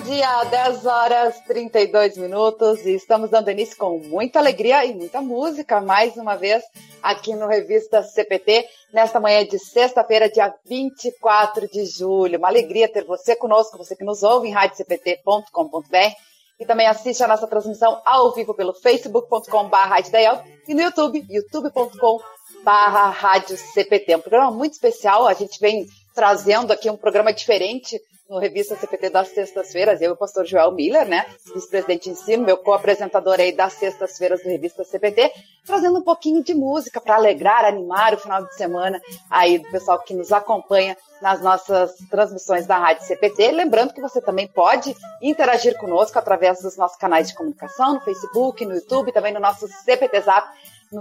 dia, 10 horas 32 minutos e estamos dando início com muita alegria e muita música, mais uma vez aqui no Revista CPT, nesta manhã de sexta-feira, dia 24 de julho. Uma alegria ter você conosco, você que nos ouve em radiocpt.com.br e também assiste a nossa transmissão ao vivo pelo facebook.com/radiodaial e no YouTube, youtube.com/radiocpt. Um programa muito especial, a gente vem trazendo aqui um programa diferente no Revista CPT das sextas-feiras, eu e o pastor Joel Miller, né, vice-presidente de ensino, meu co-apresentador aí das sextas-feiras do Revista CPT, trazendo um pouquinho de música para alegrar, animar o final de semana aí do pessoal que nos acompanha nas nossas transmissões da Rádio CPT. Lembrando que você também pode interagir conosco através dos nossos canais de comunicação, no Facebook, no YouTube, também no nosso CPT Zap, no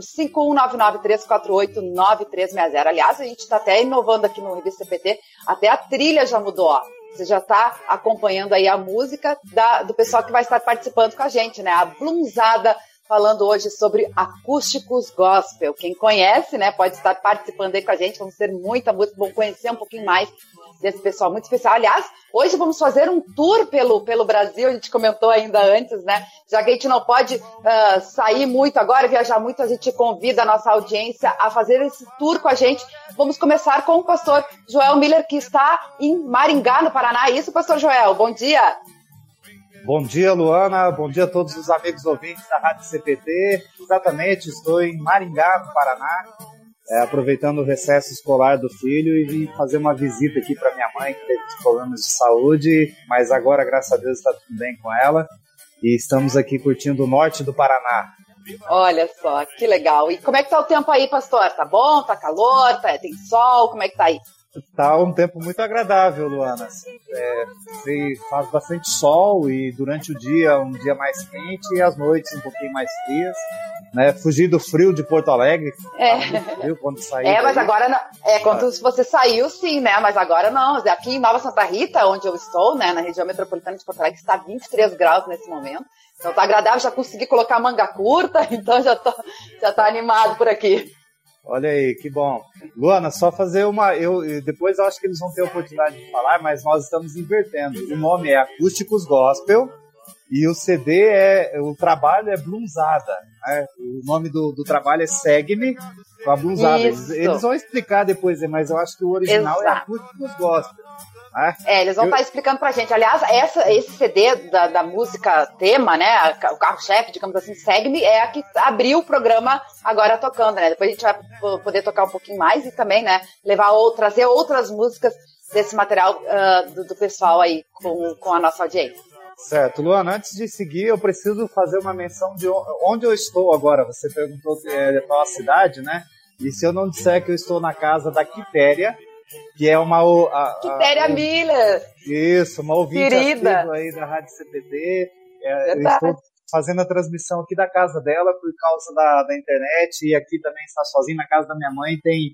51993489360. Aliás, a gente está até inovando aqui no Revista CPT, até a trilha já mudou, ó. Você já está acompanhando aí a música do pessoal que vai estar participando com a gente, né? A Blumzada, falando hoje sobre acústicos gospel. Quem conhece, né, pode estar participando aí com a gente. Vamos ter muita música, vamos conhecer um pouquinho mais desse pessoal muito especial. Aliás, hoje vamos fazer um tour pelo Brasil, a gente comentou ainda antes, né? Já que a gente não pode sair muito agora, viajar muito, a gente convida a nossa audiência a fazer esse tour com a gente. Vamos começar com o pastor Joel Miller, que está em Maringá, no Paraná. É isso, pastor Joel? Bom dia! Bom dia, Luana. Bom dia a todos os amigos ouvintes da Rádio CPT. Exatamente, estou em Maringá, no Paraná, aproveitando o recesso escolar do filho e vim fazer uma visita aqui para minha mãe, que teve problemas de saúde, mas agora, graças a Deus, está tudo bem com ela. E estamos aqui curtindo o norte do Paraná. Olha só, que legal. E como é que tá o tempo aí, pastor? Tá bom? Tá calor? Tem sol? Como é que tá aí? Tá um tempo muito agradável, Luana. Faz bastante sol e durante o dia um dia mais quente e as noites um pouquinho mais frias, né? Fugir do frio de Porto Alegre. Frio quando saí. Mas agora não. Quando você saiu, sim, né? Mas agora não. Aqui em Nova Santa Rita, onde eu estou, né, na região metropolitana de Porto Alegre, está 23 graus nesse momento. Então tá agradável, já consegui colocar manga curta, então já tá animado por aqui. Olha aí, que bom. Luana, só fazer depois eu acho que eles vão ter a oportunidade de falar, mas nós estamos invertendo. O nome é Acústicos Gospel e o o trabalho é Blumzada, né? O nome do trabalho é Segue-me com a Blumzada. Eles vão explicar depois, mas eu acho que o original é Acústicos Gospel. Eles vão estar explicando pra gente. Aliás, esse CD da música tema, né, o carro-chefe, digamos assim, Segue-me, é a que abriu o programa agora tocando, né? Depois a gente vai poder tocar um pouquinho mais e também, né, trazer outras músicas desse material do pessoal aí com a nossa audiência. Certo. Luana, antes de seguir, eu preciso fazer uma menção de onde eu estou agora. Você perguntou qual a cidade, né? E se eu não disser que eu estou na casa da Quitéria, que é uma... Quitéria Miller! Isso, uma ouvinte querida assídua aí da Rádio CPT. Eu estou fazendo a transmissão aqui da casa dela por causa da internet, e aqui também está sozinha. Na casa da minha mãe tem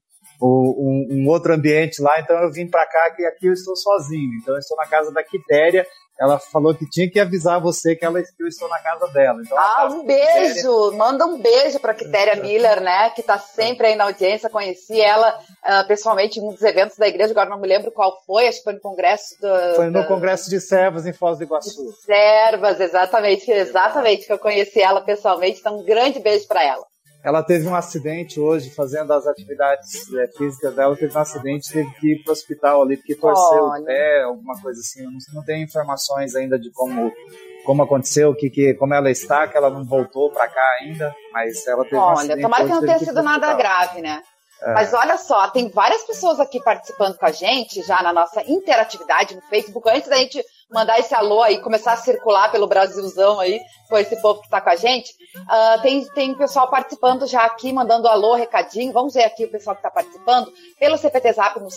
um outro ambiente lá, então eu vim para cá, que aqui eu estou sozinho. Então eu estou na casa da Quitéria. Ela falou que tinha que avisar você que eu estou na casa dela. Então, um beijo! Manda um beijo para a Quitéria Miller, né? Que está sempre aí na audiência. Conheci ela pessoalmente em um dos eventos da igreja, agora não me lembro qual foi, acho que foi no congresso Foi no Congresso de Servas em Foz do Iguaçu. Servas, exatamente, que eu conheci ela pessoalmente. Então, um grande beijo para ela. Ela teve um acidente hoje, fazendo as atividades físicas dela, teve um acidente, teve que ir para o hospital ali, porque torceu o pé, alguma coisa assim. Eu não tenho informações ainda de como aconteceu, como ela está, que ela não voltou para cá ainda, mas ela teve um acidente. Tomara que não tenha sido nada grave, né? Mas olha só, tem várias pessoas aqui participando com a gente, já na nossa interatividade no Facebook. Antes da gente mandar esse alô aí, começar a circular pelo Brasilzão aí, com esse povo que está com a gente, tem pessoal participando já aqui, mandando alô, recadinho. Vamos ver aqui o pessoal que está participando pelo CPT Zap no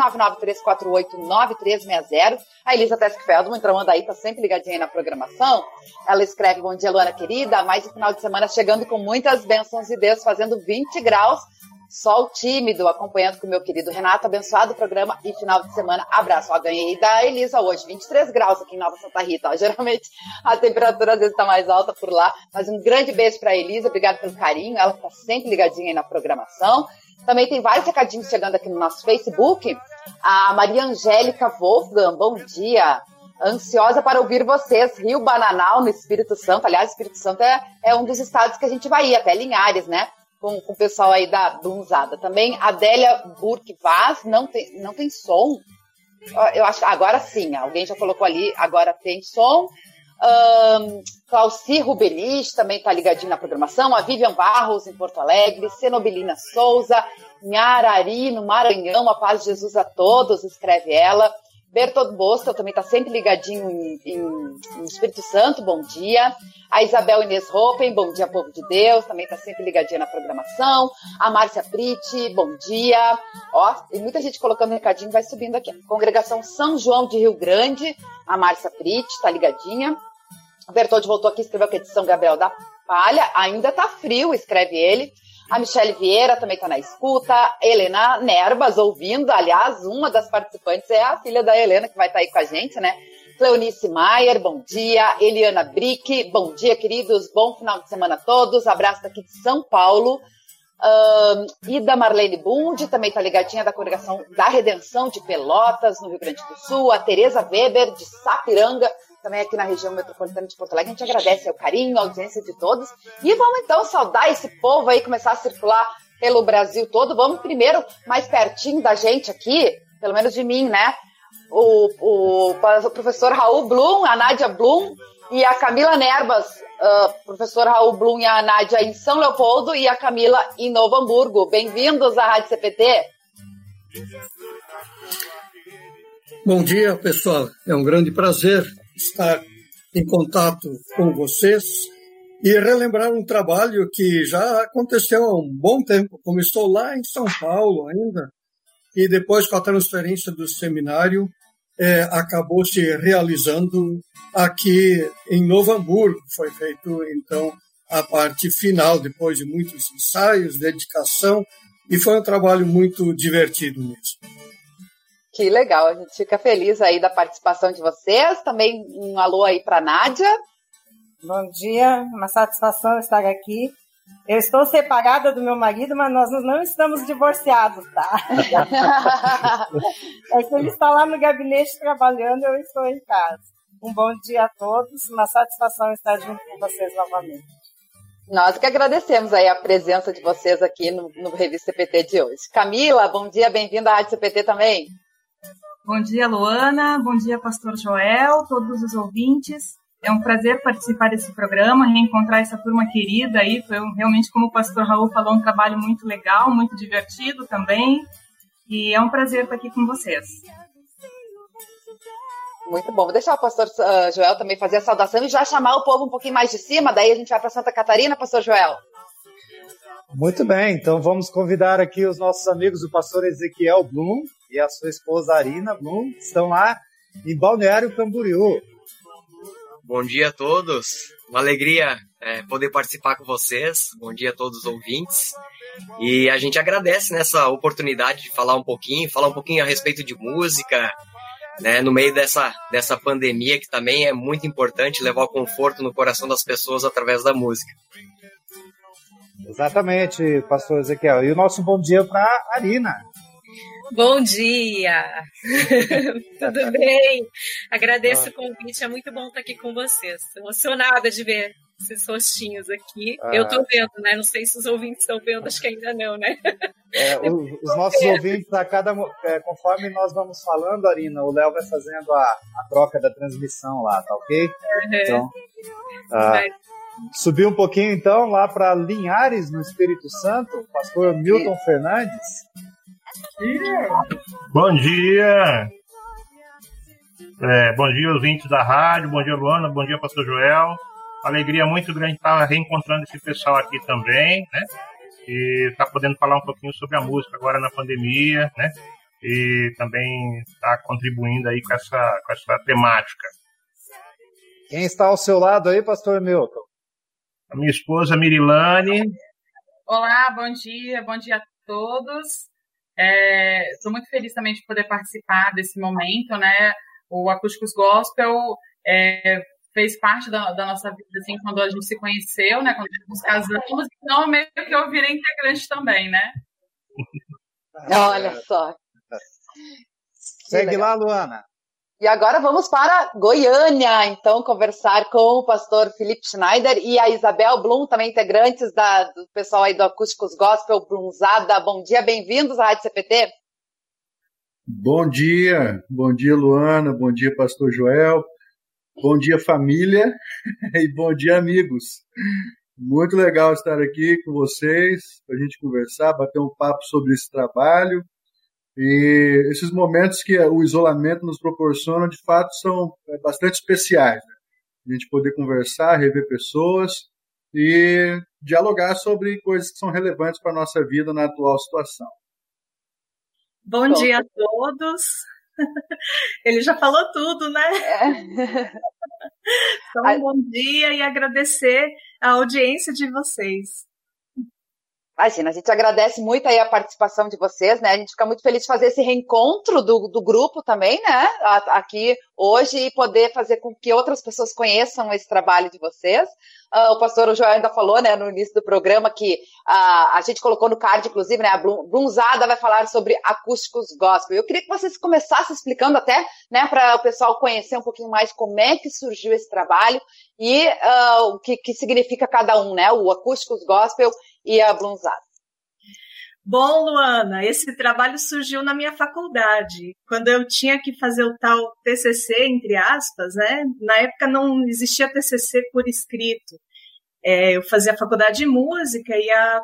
51993489360. A Elisa Teskfeldman entrando aí, tá sempre ligadinha aí na programação. Ela escreve: bom dia, Luana querida, mais um final de semana chegando com muitas bênçãos de Deus, fazendo 20 graus. Sol tímido, acompanhando com o meu querido Renato. Abençoado programa e final de semana. Abraço. Ganhei da Elisa hoje, 23 graus aqui em Nova Santa Rita. Geralmente a temperatura às vezes está mais alta por lá. Mas um grande beijo para a Elisa. Obrigada pelo carinho. Ela está sempre ligadinha aí na programação. Também tem vários recadinhos chegando aqui no nosso Facebook. A Maria Angélica Wolfgang, bom dia. Ansiosa para ouvir vocês. Rio Bananal, no Espírito Santo. Aliás, o Espírito Santo é um dos estados que a gente vai ir, até Linhares, né? Com o pessoal aí da Blunzada. Também Adélia Burke Vaz, não tem som. Eu acho que agora sim, alguém já colocou ali, agora tem som. Clauci Rubelich também está ligadinho na programação. A Vivian Barros, em Porto Alegre. Cenobilina Souza, em Arari, no Maranhão. A paz de Jesus a todos, escreve ela. Bertold Bostel também está sempre ligadinho em Espírito Santo, bom dia. A Isabel Inês Hoppen, bom dia, povo de Deus, também está sempre ligadinha na programação. A Márcia Priti, bom dia. Ó, e muita gente colocando um recadinho, vai subindo aqui. Congregação São João de Rio Grande, a Márcia Priti está ligadinha. O Bertold voltou aqui, escreveu que é de São Gabriel da Palha, ainda está frio, escreve ele. A Michele Vieira também está na escuta. Helena Nerbas ouvindo. Aliás, uma das participantes é a filha da Helena, que vai estar aí com a gente, né? Cleonice Maier, bom dia. Eliana Brick, bom dia, queridos. Bom final de semana a todos. Abraço daqui de São Paulo. Ida Marlene Bund, também está ligadinha da Congregação da Redenção de Pelotas, no Rio Grande do Sul. A Tereza Weber, de Sapiranga, também aqui na região metropolitana de Porto Alegre. A gente agradece o carinho, a audiência de todos. E vamos então saudar esse povo aí, começar a circular pelo Brasil todo. Vamos primeiro, mais pertinho da gente aqui, pelo menos de mim, né? O professor Raul Blum, a Nádia Blum e a Camila Nerbas. Professor Raul Blum e a Nádia em São Leopoldo e a Camila em Novo Hamburgo. Bem-vindos à Rádio CPT. Bom dia, pessoal. É um grande prazer estar em contato com vocês e relembrar um trabalho que já aconteceu há um bom tempo. Começou lá em São Paulo ainda, e depois, com a transferência do seminário, acabou se realizando aqui em Novo Hamburgo. Foi feito, então, a parte final, depois de muitos ensaios, dedicação, e foi um trabalho muito divertido mesmo. Que legal, a gente fica feliz aí da participação de vocês. Também um alô aí para a Nádia. Bom dia, uma satisfação estar aqui. Eu estou separada do meu marido, mas nós não estamos divorciados, tá? É que ele está lá no gabinete trabalhando, eu estou em casa. Um bom dia a todos, uma satisfação estar junto com vocês novamente. Nós que agradecemos aí a presença de vocês aqui no Revista CPT de hoje. Camila, bom dia, bem-vinda à Rádio CPT também. Bom dia, Luana. Bom dia, Pastor Joel, todos os ouvintes. É um prazer participar desse programa, reencontrar essa turma querida aí. Foi realmente, como o Pastor Raul falou, um trabalho muito legal, muito divertido também. E é um prazer estar aqui com vocês. Muito bom. Vou deixar o Pastor Joel também fazer a saudação e já chamar o povo um pouquinho mais de cima. Daí a gente vai para Santa Catarina, Pastor Joel. Muito bem, então vamos convidar aqui os nossos amigos, o pastor Ezequiel Blum e a sua esposa Arina Blum, que estão lá em Balneário Camboriú. Bom dia a todos, uma alegria poder participar com vocês, bom dia a todos os ouvintes, e a gente agradece nessa oportunidade de falar um pouquinho a respeito de música, né, no meio dessa pandemia, que também é muito importante levar o conforto no coração das pessoas através da música. Exatamente, pastor Ezequiel. E o nosso bom dia para a Arina. Bom dia! Tudo bem? Agradeço o convite, é muito bom estar aqui com vocês. Estou emocionada de ver esses rostinhos aqui. Eu estou vendo, né? Não sei se os ouvintes estão vendo, acho que ainda não, né? Os nossos ouvintes, conforme nós vamos falando, Arina, o Léo vai fazendo a troca da transmissão lá, tá ok? Então, subir um pouquinho, então, lá para Linhares, no Espírito Santo, pastor Milton Fernandes. Bom dia! Bom dia, ouvintes da rádio, bom dia, Luana, bom dia, pastor Joel. Alegria muito grande estar reencontrando esse pessoal aqui também, né? E estar podendo falar um pouquinho sobre a música agora na pandemia, né? E também estar contribuindo aí com essa temática. Quem está ao seu lado aí, pastor Milton? A minha esposa Mirilane. Olá, bom dia a todos. Estou muito feliz também de poder participar desse momento, né? O Acústicos Gospel fez parte da nossa vida, assim, quando a gente se conheceu, né? Quando nos casamos, então meio que eu virei integrante também, né? Olha só. Segue lá, Luana. E agora vamos para Goiânia, então, conversar com o pastor Felipe Schneider e a Isabel Blum, também integrantes do pessoal aí do Acústicos Gospel Blumzada. Bom dia, bem-vindos à Rádio CPT. Bom dia, Luana, bom dia, pastor Joel, bom dia, família, e bom dia, amigos. Muito legal estar aqui com vocês, para a gente conversar, bater um papo sobre esse trabalho. E esses momentos que o isolamento nos proporciona, de fato, são bastante especiais, né? A gente poder conversar, rever pessoas e dialogar sobre coisas que são relevantes para a nossa vida na atual situação. Bom dia a todos. Ele já falou tudo, né? Então, bom dia e agradecer a audiência de vocês. Imagina, a gente agradece muito aí a participação de vocês, né? A gente fica muito feliz de fazer esse reencontro do grupo também, né? Aqui hoje e poder fazer com que outras pessoas conheçam esse trabalho de vocês. O pastor Joel ainda falou, né, no início do programa que a gente colocou no card, inclusive, né? A Blumzada vai falar sobre acústicos gospel. Eu queria que vocês começassem explicando até, né, para o pessoal conhecer um pouquinho mais como é que surgiu esse trabalho e o que significa cada um, né? O acústicos gospel e a Blumzada. Bom, Luana, esse trabalho surgiu na minha faculdade, quando eu tinha que fazer o tal TCC, entre aspas, né? Na época não existia TCC por escrito. Eu fazia faculdade de música e a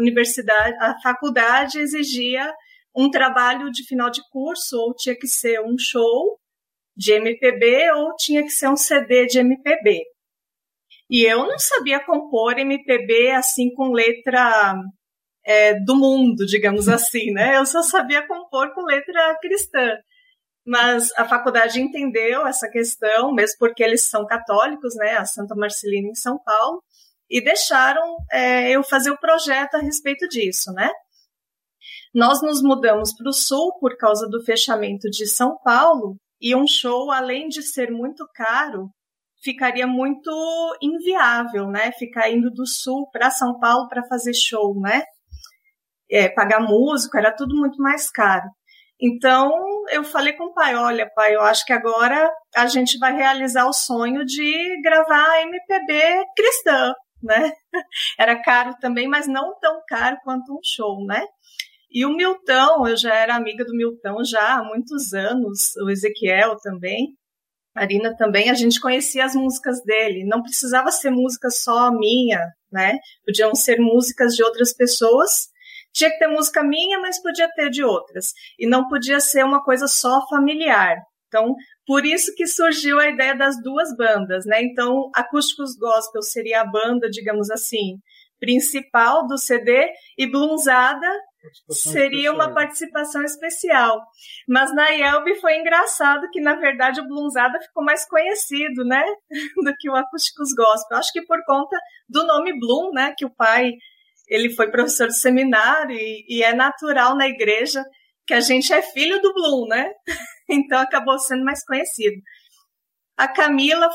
faculdade exigia um trabalho de final de curso, ou tinha que ser um show de MPB, ou tinha que ser um CD de MPB. E eu não sabia compor MPB assim com letra do mundo, digamos assim, né? Eu só sabia compor com letra cristã. Mas a faculdade entendeu essa questão, mesmo porque eles são católicos, né? A Santa Marcelina em São Paulo, e deixaram eu fazer o projeto a respeito disso, né? Nós nos mudamos para o Sul por causa do fechamento de São Paulo, e um show, além de ser muito caro, ficaria muito inviável, né? Ficar indo do Sul para São Paulo para fazer show, né? Pagar músico, era tudo muito mais caro. Então, eu falei com o pai, olha, pai, eu acho que agora a gente vai realizar o sonho de gravar MPB cristã, né? Era caro também, mas não tão caro quanto um show, né? E o Milton, eu já era amiga do Milton já há muitos anos, o Ezequiel também, a Arina também, a gente conhecia as músicas dele, não precisava ser música só minha, né? Podiam ser músicas de outras pessoas, tinha que ter música minha, mas podia ter de outras, e não podia ser uma coisa só familiar. Então, por isso que surgiu a ideia das duas bandas, né? Então, Acústicos Gospel seria a banda, digamos assim, principal do CD, e Blumzada seria uma participação especial. Mas na IELB foi engraçado que, na verdade, o Blumzada ficou mais conhecido, né, do que o Acústicos Gospel. Acho que por conta do nome Blum, né, que o pai, ele foi professor de seminário e é natural na igreja que a gente é filho do Blum, né? Então acabou sendo mais conhecido. A Camila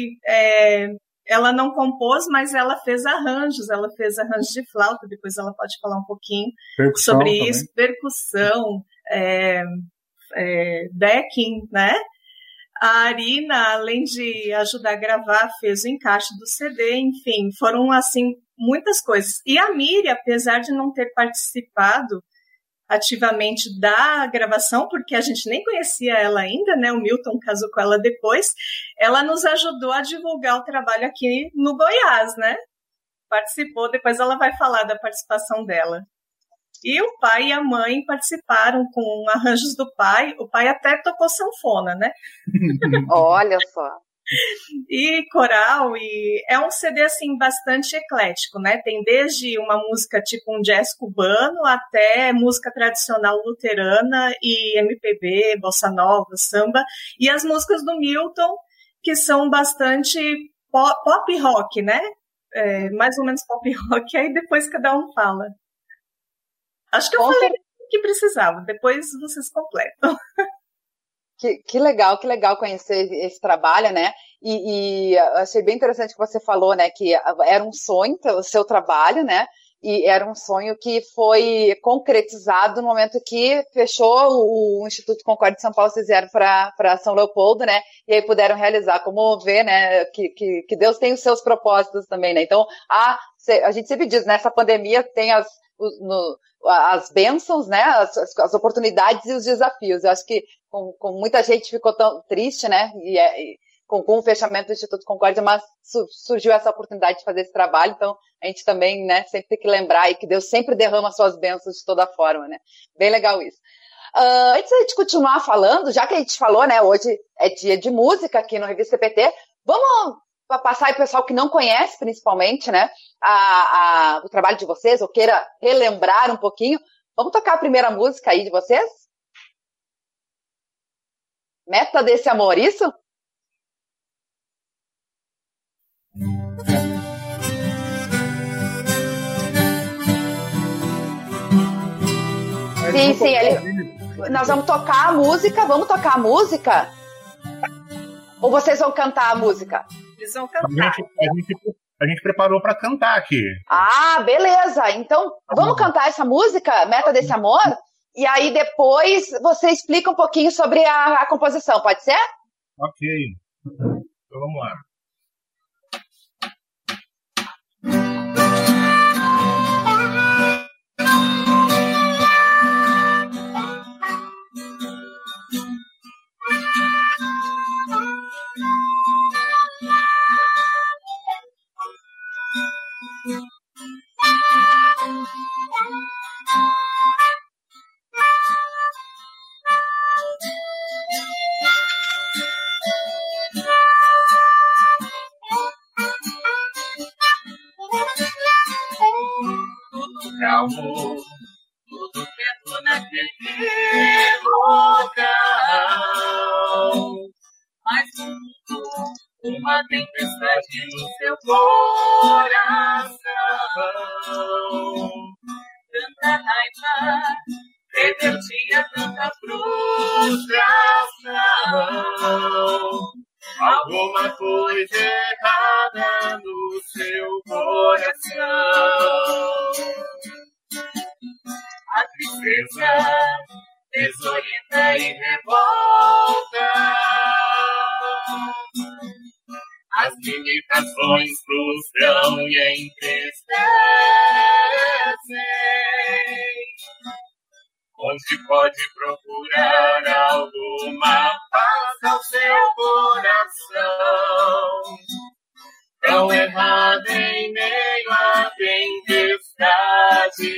ela não compôs, mas ela fez arranjos de flauta, depois ela pode falar um pouquinho sobre também. Isso, percussão, backing, né? A Arina, além de ajudar a gravar, fez o encaixe do CD, enfim, foram, assim, muitas coisas. E a Miriam, apesar de não ter participado ativamente da gravação, porque a gente nem conhecia ela ainda, né? O Milton casou com ela depois, ela nos ajudou a divulgar o trabalho aqui no Goiás, né? Participou, depois ela vai falar da participação dela. E o pai e a mãe participaram com arranjos do pai. O pai até tocou sanfona, né? Olha só. E coral, e é um CD assim bastante eclético, né? Tem desde uma música tipo um jazz cubano até música tradicional luterana e MPB, bossa nova, samba, e as músicas do Milton, que são bastante pop rock, né? Mais ou menos pop rock, aí depois cada um fala. Acho que eu falei o que precisava, depois vocês completam. Que legal conhecer esse trabalho, né? E achei bem interessante que você falou, né? Que era um sonho o seu trabalho, né? e era um sonho que foi concretizado no momento que fechou o Instituto Concórdia de São Paulo, vocês vieram para São Leopoldo, né, e aí puderam realizar, como vê, né, que Deus tem os seus propósitos também, né, então a gente sempre diz, nessa pandemia tem as bênçãos, né, as oportunidades e os desafios. Eu acho que com muita gente ficou tão triste, né, com o fechamento do Instituto Concórdia, mas surgiu essa oportunidade de fazer esse trabalho, então a gente também, né, sempre tem que lembrar aí que Deus sempre derrama suas bênçãos de toda forma, né, bem legal isso. Antes de a gente continuar falando, já que a gente falou, né, hoje é dia de música aqui no Revista CPT, vamos passar aí pro pessoal que não conhece, principalmente, né, o trabalho de vocês, ou queira relembrar um pouquinho. Vamos tocar a primeira música aí de vocês? Meta desse amor, isso? Sim, nós vamos tocar a música. Vamos tocar a música? Ou vocês vão cantar a música? Eles vão cantar. A gente preparou para cantar aqui. Ah, beleza. Então, vamos cantar essa música, Meta desse Amor? E aí depois você explica um pouquinho sobre a composição, pode ser? Ok. Então vamos lá. Amor, tudo quieto naquele local, mas uma tempestade no seu coração, tanta raiva, rebeldia, tanta frustração, alguma coisa errada no seu coração. A tristeza desorienta e revolta, as limitações frustram e entristecem. Onde pode procurar alguma paz ao seu coração? Tão errado em meio à tempestade,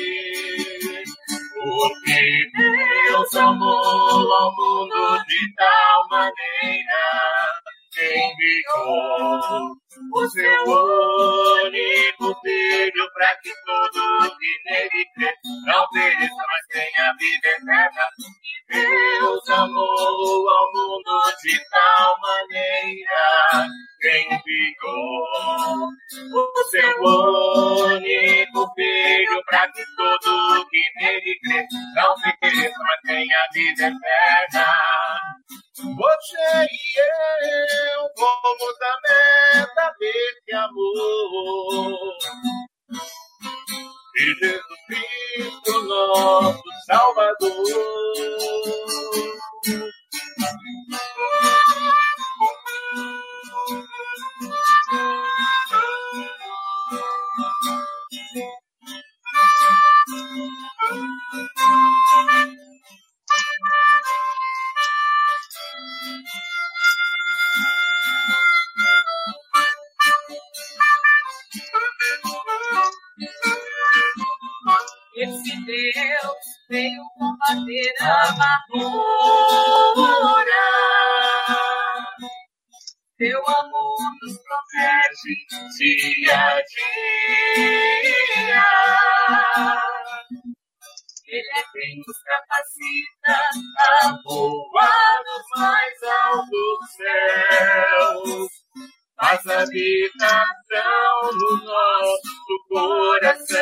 porque Deus amou ao mundo de tal maneira que enviou o seu único Filho para que todo que nele crê não pereça, mas tenha vida eterna. E Deus amou ao mundo de tal maneira que enviou o seu único Filho para que todo que nele crê não pereça, mas tenha vida eterna. Você e eu fomos a meta desse amor, e Jesus Cristo, nosso Salvador. Esse Deus veio combater a amargura. Teu amor nos protege dia a dia. Ele é quem nos capacita a voar nos mais altos céus. Faz habitação no nosso coração.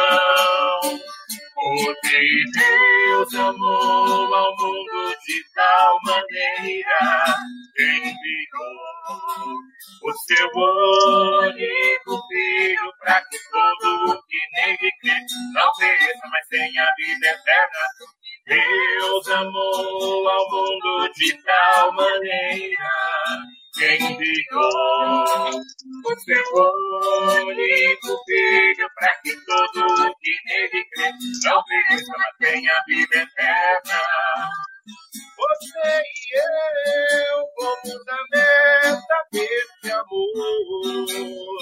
Porque Deus amou ao mundo de tal maneira que enviou o seu único Filho, para que todo o que nele crê não pereça, mas tenha vida eterna. Deus amou ao mundo de tal maneira que enviou o seu único Filho, para que todo o que nele crê não pereça, mas tenha vida eterna. Você e eu fomos a meta desse amor.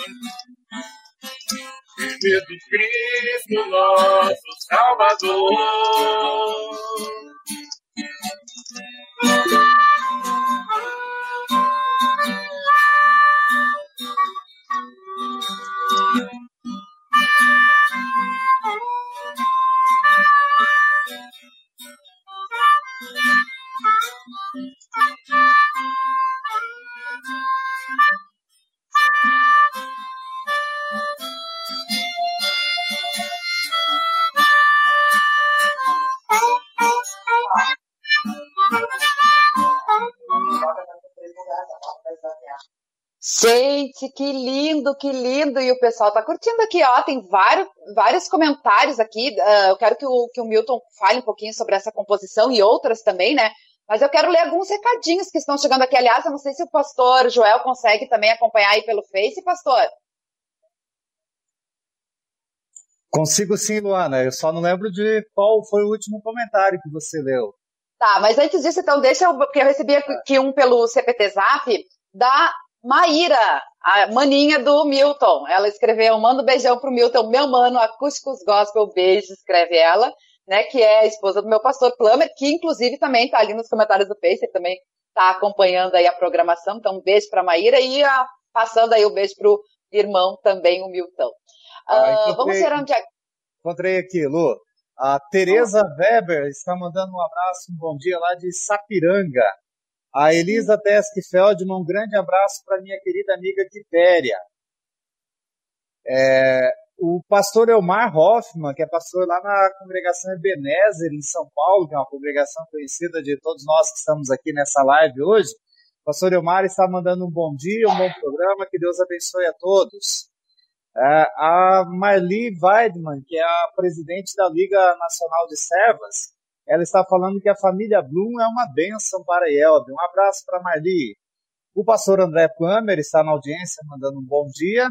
Jesus Cristo, nosso Salvador. Gente, que lindo, que lindo. E o pessoal tá curtindo aqui, ó. Tem vários comentários aqui. Eu quero que o Milton fale um pouquinho sobre essa composição e outras também, né? Mas eu quero ler alguns recadinhos que estão chegando aqui. Aliás, eu não sei se o pastor Joel consegue também acompanhar aí pelo Face, pastor. Consigo sim, Luana. Eu só não lembro de qual foi o último comentário que você leu. Tá, mas antes disso, então, porque eu recebi aqui um pelo CPT Zap da Maíra, a maninha do Milton. Ela escreveu, manda um beijão pro Milton, meu mano, Acústicos Gospel, beijo, escreve ela, né, que é a esposa do meu pastor Plummer, que inclusive também tá ali nos comentários do Face, ele também tá acompanhando aí a programação, então um beijo pra Maíra e passando aí o beijo pro irmão também, o Milton. Vamos ver onde é. Encontrei aqui, Lu. A Tereza Weber está mandando um abraço, um bom dia lá de Sapiranga. A Elisa Teske Feldman, um grande abraço para minha querida amiga Quitéria. O pastor Elmar Hoffman, que é pastor lá na congregação Ebenezer, em São Paulo, que é uma congregação conhecida de todos nós que estamos aqui nessa live hoje. O pastor Elmar está mandando um bom dia, um bom programa, que Deus abençoe a todos. A Marli Weidman, que é a presidente da Liga Nacional de Servas, ela está falando que a família Blum é uma bênção para a Elbe. Um abraço para a Marli. O pastor André Plummer está na audiência, mandando um bom dia.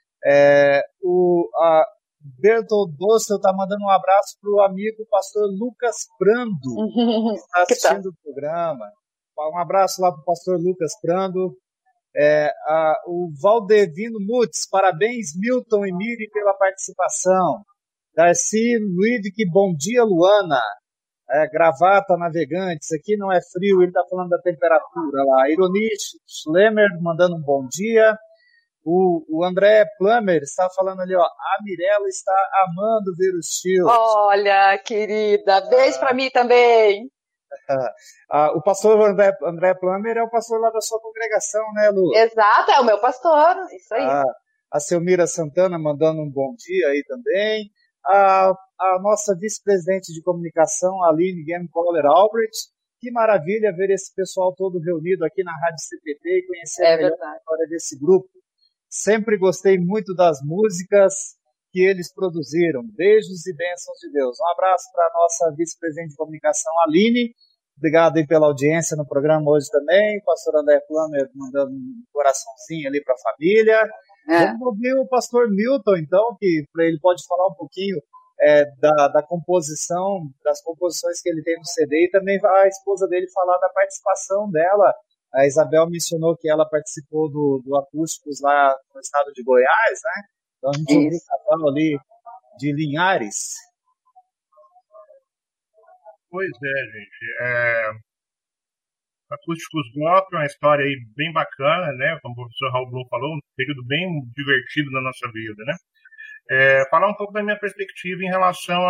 A Bertold Dostel está mandando um abraço para o amigo pastor Lucas Prando, que está assistindo o programa. Um abraço lá para o pastor Lucas Prando. O Valdevino Mutz, parabéns Milton e Miri pela participação. Darcy Luivic, bom dia Luana. Gravata Navegantes, aqui não é frio, ele está falando da temperatura lá. Ironi Schlemmer mandando um bom dia. O André Plummer está falando ali, ó, a Mirella está amando ver os tios. Olha, querida, beijo para mim também. O pastor André Plummer é o pastor lá da sua congregação, né, Lu? Exato, é o meu pastor, isso aí. A Selmira Santana mandando um bom dia aí também. A nossa vice-presidente de comunicação, Aline Game-Coller Albrecht. Que maravilha ver esse pessoal todo reunido aqui na Rádio CPT e conhecer a história desse grupo. Sempre gostei muito das músicas que eles produziram. Beijos e bênçãos de Deus. Um abraço para a nossa vice-presidente de comunicação, Aline. Obrigado aí pela audiência no programa hoje também. O pastor André Plummer mandando um coraçãozinho ali para a família. Vamos ouvir o pastor Milton, então, que ele pode falar um pouquinho da composição, das composições que ele tem no CD, e também a esposa dele falar da participação dela. A Isabel mencionou que ela participou do Acústicos lá no estado de Goiás, né? Então a gente ouviu o casal ali de Linhares. Pois gente. Acústicos Gospel é uma história aí bem bacana, né? Como o professor Raul Blum falou, um período bem divertido na nossa vida, né? Falar um pouco da minha perspectiva em relação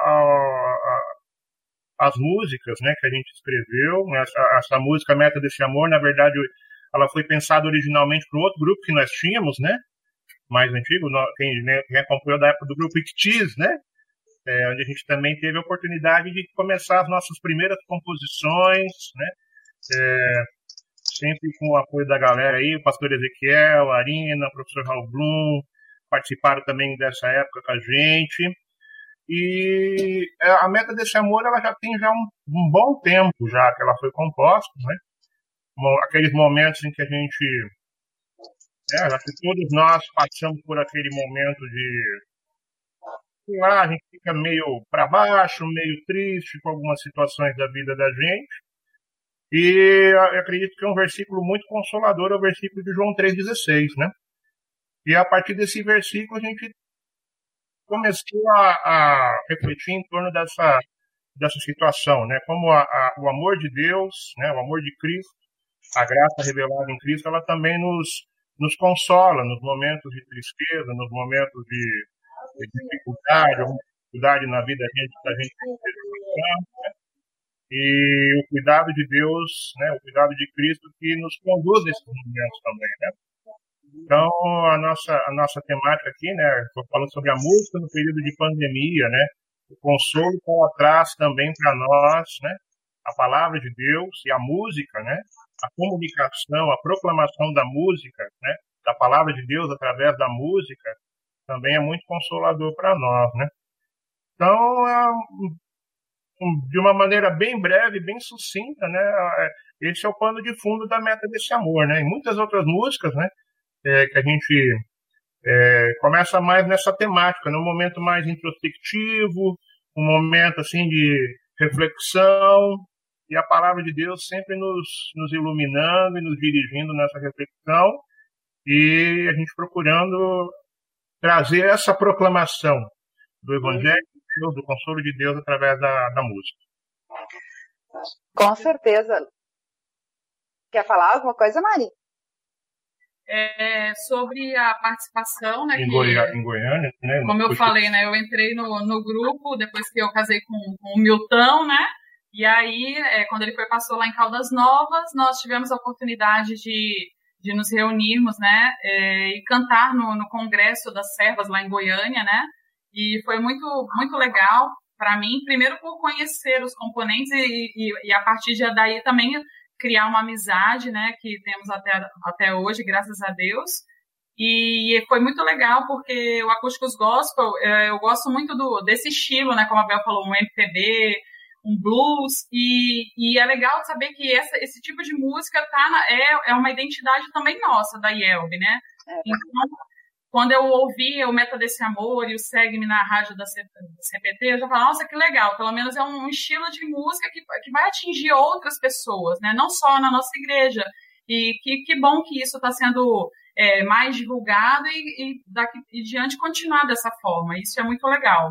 às músicas, né, que a gente escreveu. Essa música Meta desse Amor, na verdade, ela foi pensada originalmente para um outro grupo que nós tínhamos, né? Mais antigo, quem acompanhou da época do grupo Ictis, né? Onde a gente também teve a oportunidade de começar as nossas primeiras composições, né? sempre com o apoio da galera aí, o pastor Ezequiel, a Arina, o professor Raul Blum, participaram também dessa época com a gente. E a Meta desse Amor, ela já tem um bom tempo já que ela foi composta, né? Aqueles momentos em que a gente, acho que todos nós passamos por aquele momento de, sei lá, a gente fica meio para baixo, meio triste com algumas situações da vida da gente. E eu acredito que é um versículo muito consolador, é o versículo de João 3,16, né? E a partir desse versículo a gente começou a refletir em torno dessa situação, né? Como o amor de Deus, né? O amor de Cristo, a graça revelada em Cristo, ela também nos consola nos momentos de tristeza, nos momentos de dificuldade, alguma dificuldade na vida da gente né? E o cuidado de Deus, né? O cuidado de Cristo que nos conduz nesses momentos também, né? Então, a nossa temática aqui, né, estou falando sobre a música no período de pandemia, né, o consolo que ela traz também para nós, né, a palavra de Deus e a música, né, a comunicação, a proclamação da música, né, da palavra de Deus através da música, também é muito consolador para nós, né. Então, de uma maneira bem breve, bem sucinta, né, esse é o pano de fundo da Meta desse Amor, né, e muitas outras músicas, né, que a gente começa mais nessa temática, num momento mais introspectivo, um momento assim de reflexão, e a palavra de Deus sempre nos iluminando e nos dirigindo nessa reflexão, e a gente procurando trazer essa proclamação do Evangelho de Deus, do consolo de Deus através da música. Com certeza. Quer falar alguma coisa, Mari? Sobre a participação, né? Em Goiânia, né? Como eu falei, né? Eu entrei no grupo depois que eu casei com o Milton, né? E aí, quando ele passou lá em Caldas Novas, nós tivemos a oportunidade de nos reunirmos, né? E cantar no Congresso das Servas lá em Goiânia, né? E foi muito, muito legal para mim, primeiro por conhecer os componentes e a partir daí também criar uma amizade, né, que temos até hoje, graças a Deus. E foi muito legal, porque o Acústicos Gospel, eu gosto muito desse estilo, né, como a Bel falou, um MPB, um blues, e é legal saber que esse tipo de música é uma identidade também nossa, da IELB, né? Então, quando eu ouvi o Meta desse Amor e o Segue-me na rádio da CPT, eu já falei, nossa, que legal, pelo menos é um estilo de música que vai atingir outras pessoas, né? Não só na nossa igreja. E que bom que isso está sendo mais divulgado e daqui e diante continuar dessa forma. Isso é muito legal.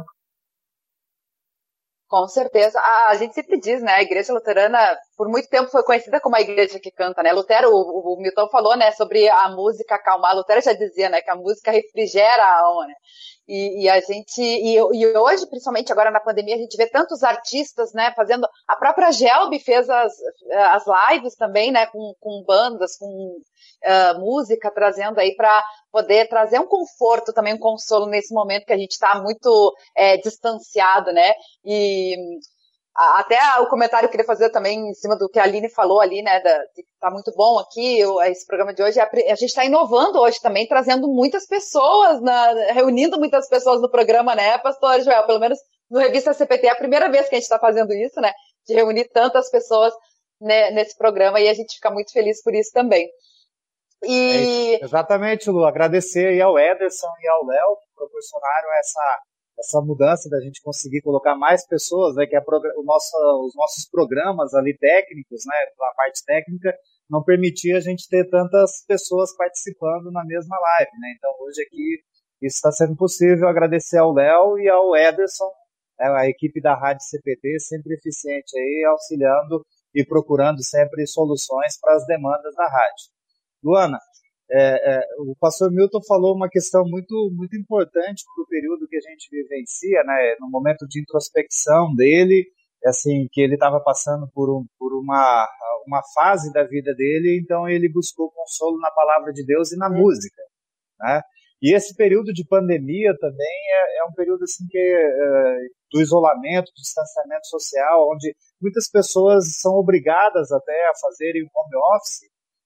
Com certeza. A gente sempre diz, né? A Igreja Luterana, por muito tempo, foi conhecida como a igreja que canta, né? Lutero, o Milton falou, né? Sobre a música acalmar. Lutero já dizia, né? Que a música refrigera a alma, né? E a gente, e hoje, principalmente agora na pandemia, a gente vê tantos artistas, né? Fazendo, a própria Gelb fez as lives também, né? Com bandas, com música, trazendo aí para poder trazer um conforto também, um consolo nesse momento que a gente está muito distanciado, né? E até o comentário que eu queria fazer também em cima do que a Aline falou ali, né? Que tá muito bom aqui, esse programa de hoje. A gente está inovando hoje também, trazendo muitas pessoas, reunindo muitas pessoas no programa, né, Pastor Joel? Pelo menos no Revista CPT é a primeira vez que a gente está fazendo isso, né? De reunir tantas pessoas, né, nesse programa, e a gente fica muito feliz por isso também. Exatamente, Lu. Agradecer aí ao Ederson e ao Léo que proporcionaram essa mudança da gente conseguir colocar mais pessoas, né, que os nossos programas ali técnicos, né, a parte técnica, não permitia a gente ter tantas pessoas participando na mesma live, né? Então hoje aqui isso está sendo possível. Agradecer ao Léo e ao Ederson, a equipe da Rádio CPT, sempre eficiente aí, auxiliando e procurando sempre soluções para as demandas da rádio. Luana, o pastor Milton falou uma questão muito, muito importante para o período que a gente vivencia, né, no momento de introspecção dele, assim, que ele estava passando por uma fase da vida dele, então ele buscou consolo na palavra de Deus e na música, né? E esse período de pandemia também é um período assim do isolamento, do distanciamento social, onde muitas pessoas são obrigadas até a fazerem home office.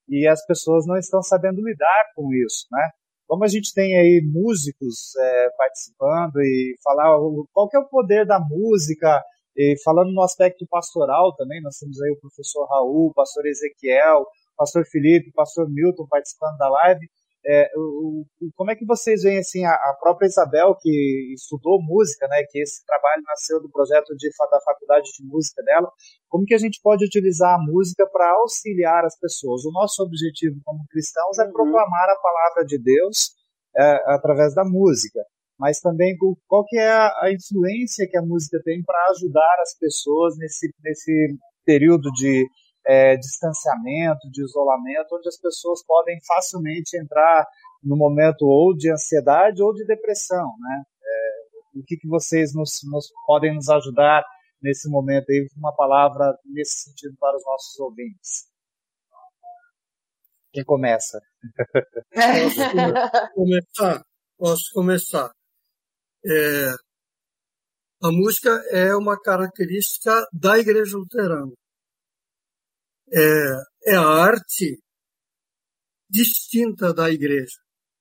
e as pessoas não estão sabendo lidar com isso, né? Como a gente tem aí músicos participando e falar qual que é o poder da música, e falando no aspecto pastoral também, nós temos aí o professor Raul, o pastor Ezequiel, o pastor Felipe, o pastor Milton participando da live. Como é que vocês veem assim, a própria Isabel, que estudou música, né, que esse trabalho nasceu do projeto da faculdade de música dela, como que a gente pode utilizar a música para auxiliar as pessoas? O nosso objetivo como cristãos é proclamar a palavra de Deus através da música, mas também qual que é a influência que a música tem para ajudar as pessoas nesse período de distanciamento, de isolamento, onde as pessoas podem facilmente entrar no momento ou de ansiedade ou de depressão, né? O que vocês podem nos ajudar nesse momento aí, uma palavra nesse sentido para os nossos ouvintes? Quem começa? Posso começar. A música é uma característica da Igreja Luterana. É a arte distinta da igreja.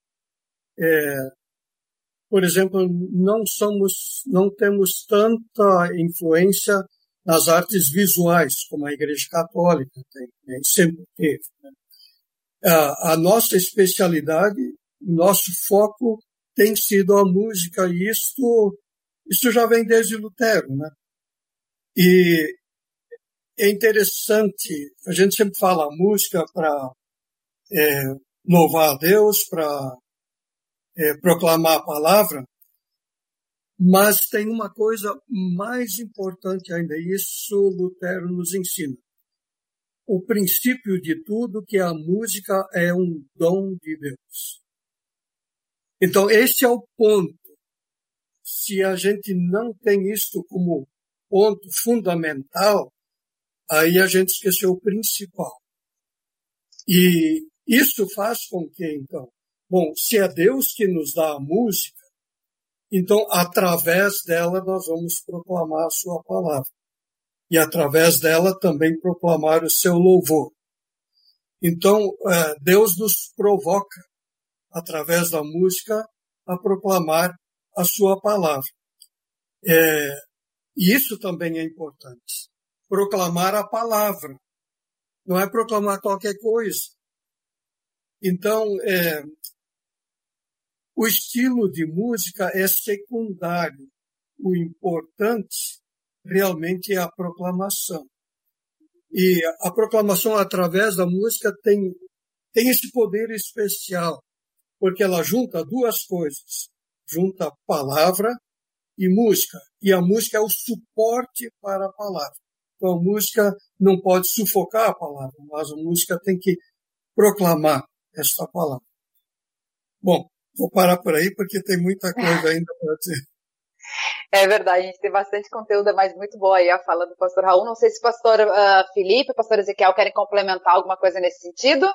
Por exemplo, não temos tanta influência nas artes visuais como a Igreja Católica tem, né? Sempre teve. Né? A nossa especialidade, o nosso foco tem sido a música, e isso já vem desde Lutero, né? E é interessante, a gente sempre fala a música para louvar a Deus, para proclamar a palavra, mas tem uma coisa mais importante ainda, isso Lutero nos ensina. O princípio de tudo, que a música é um dom de Deus. Então, esse é o ponto. Se a gente não tem isto como ponto fundamental, aí a gente esqueceu o principal. E isso faz com que, então, se é Deus que nos dá a música, então, através dela, nós vamos proclamar a sua palavra. E, através dela, também proclamar o seu louvor. Então, Deus nos provoca, através da música, a proclamar a sua palavra. E isso também é importante. Proclamar a palavra. Não é proclamar qualquer coisa. Então, o estilo de música é secundário. O importante realmente é a proclamação. E a proclamação através da música tem esse poder especial, porque ela junta duas coisas. Junta palavra e música. E a música é o suporte para a palavra. Então a música não pode sufocar a palavra, mas a música tem que proclamar esta palavra. Bom, vou parar por aí porque tem muita coisa ainda para dizer. É verdade, a gente tem bastante conteúdo, mas muito boa aí a fala do pastor Raul. Não sei se o pastor Felipe e o pastor Ezequiel querem complementar alguma coisa nesse sentido.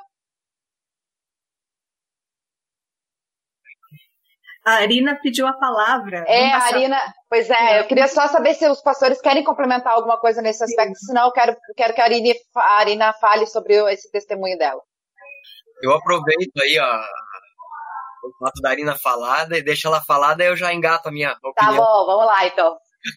A Arina pediu a palavra. A Arina, pois eu queria só saber se os pastores querem complementar alguma coisa nesse aspecto, senão eu quero que a Arina fale sobre esse testemunho dela. Eu aproveito aí o fato da Arina falar, e deixa ela falar, daí eu já engato a minha opinião. Tá bom, vamos lá então.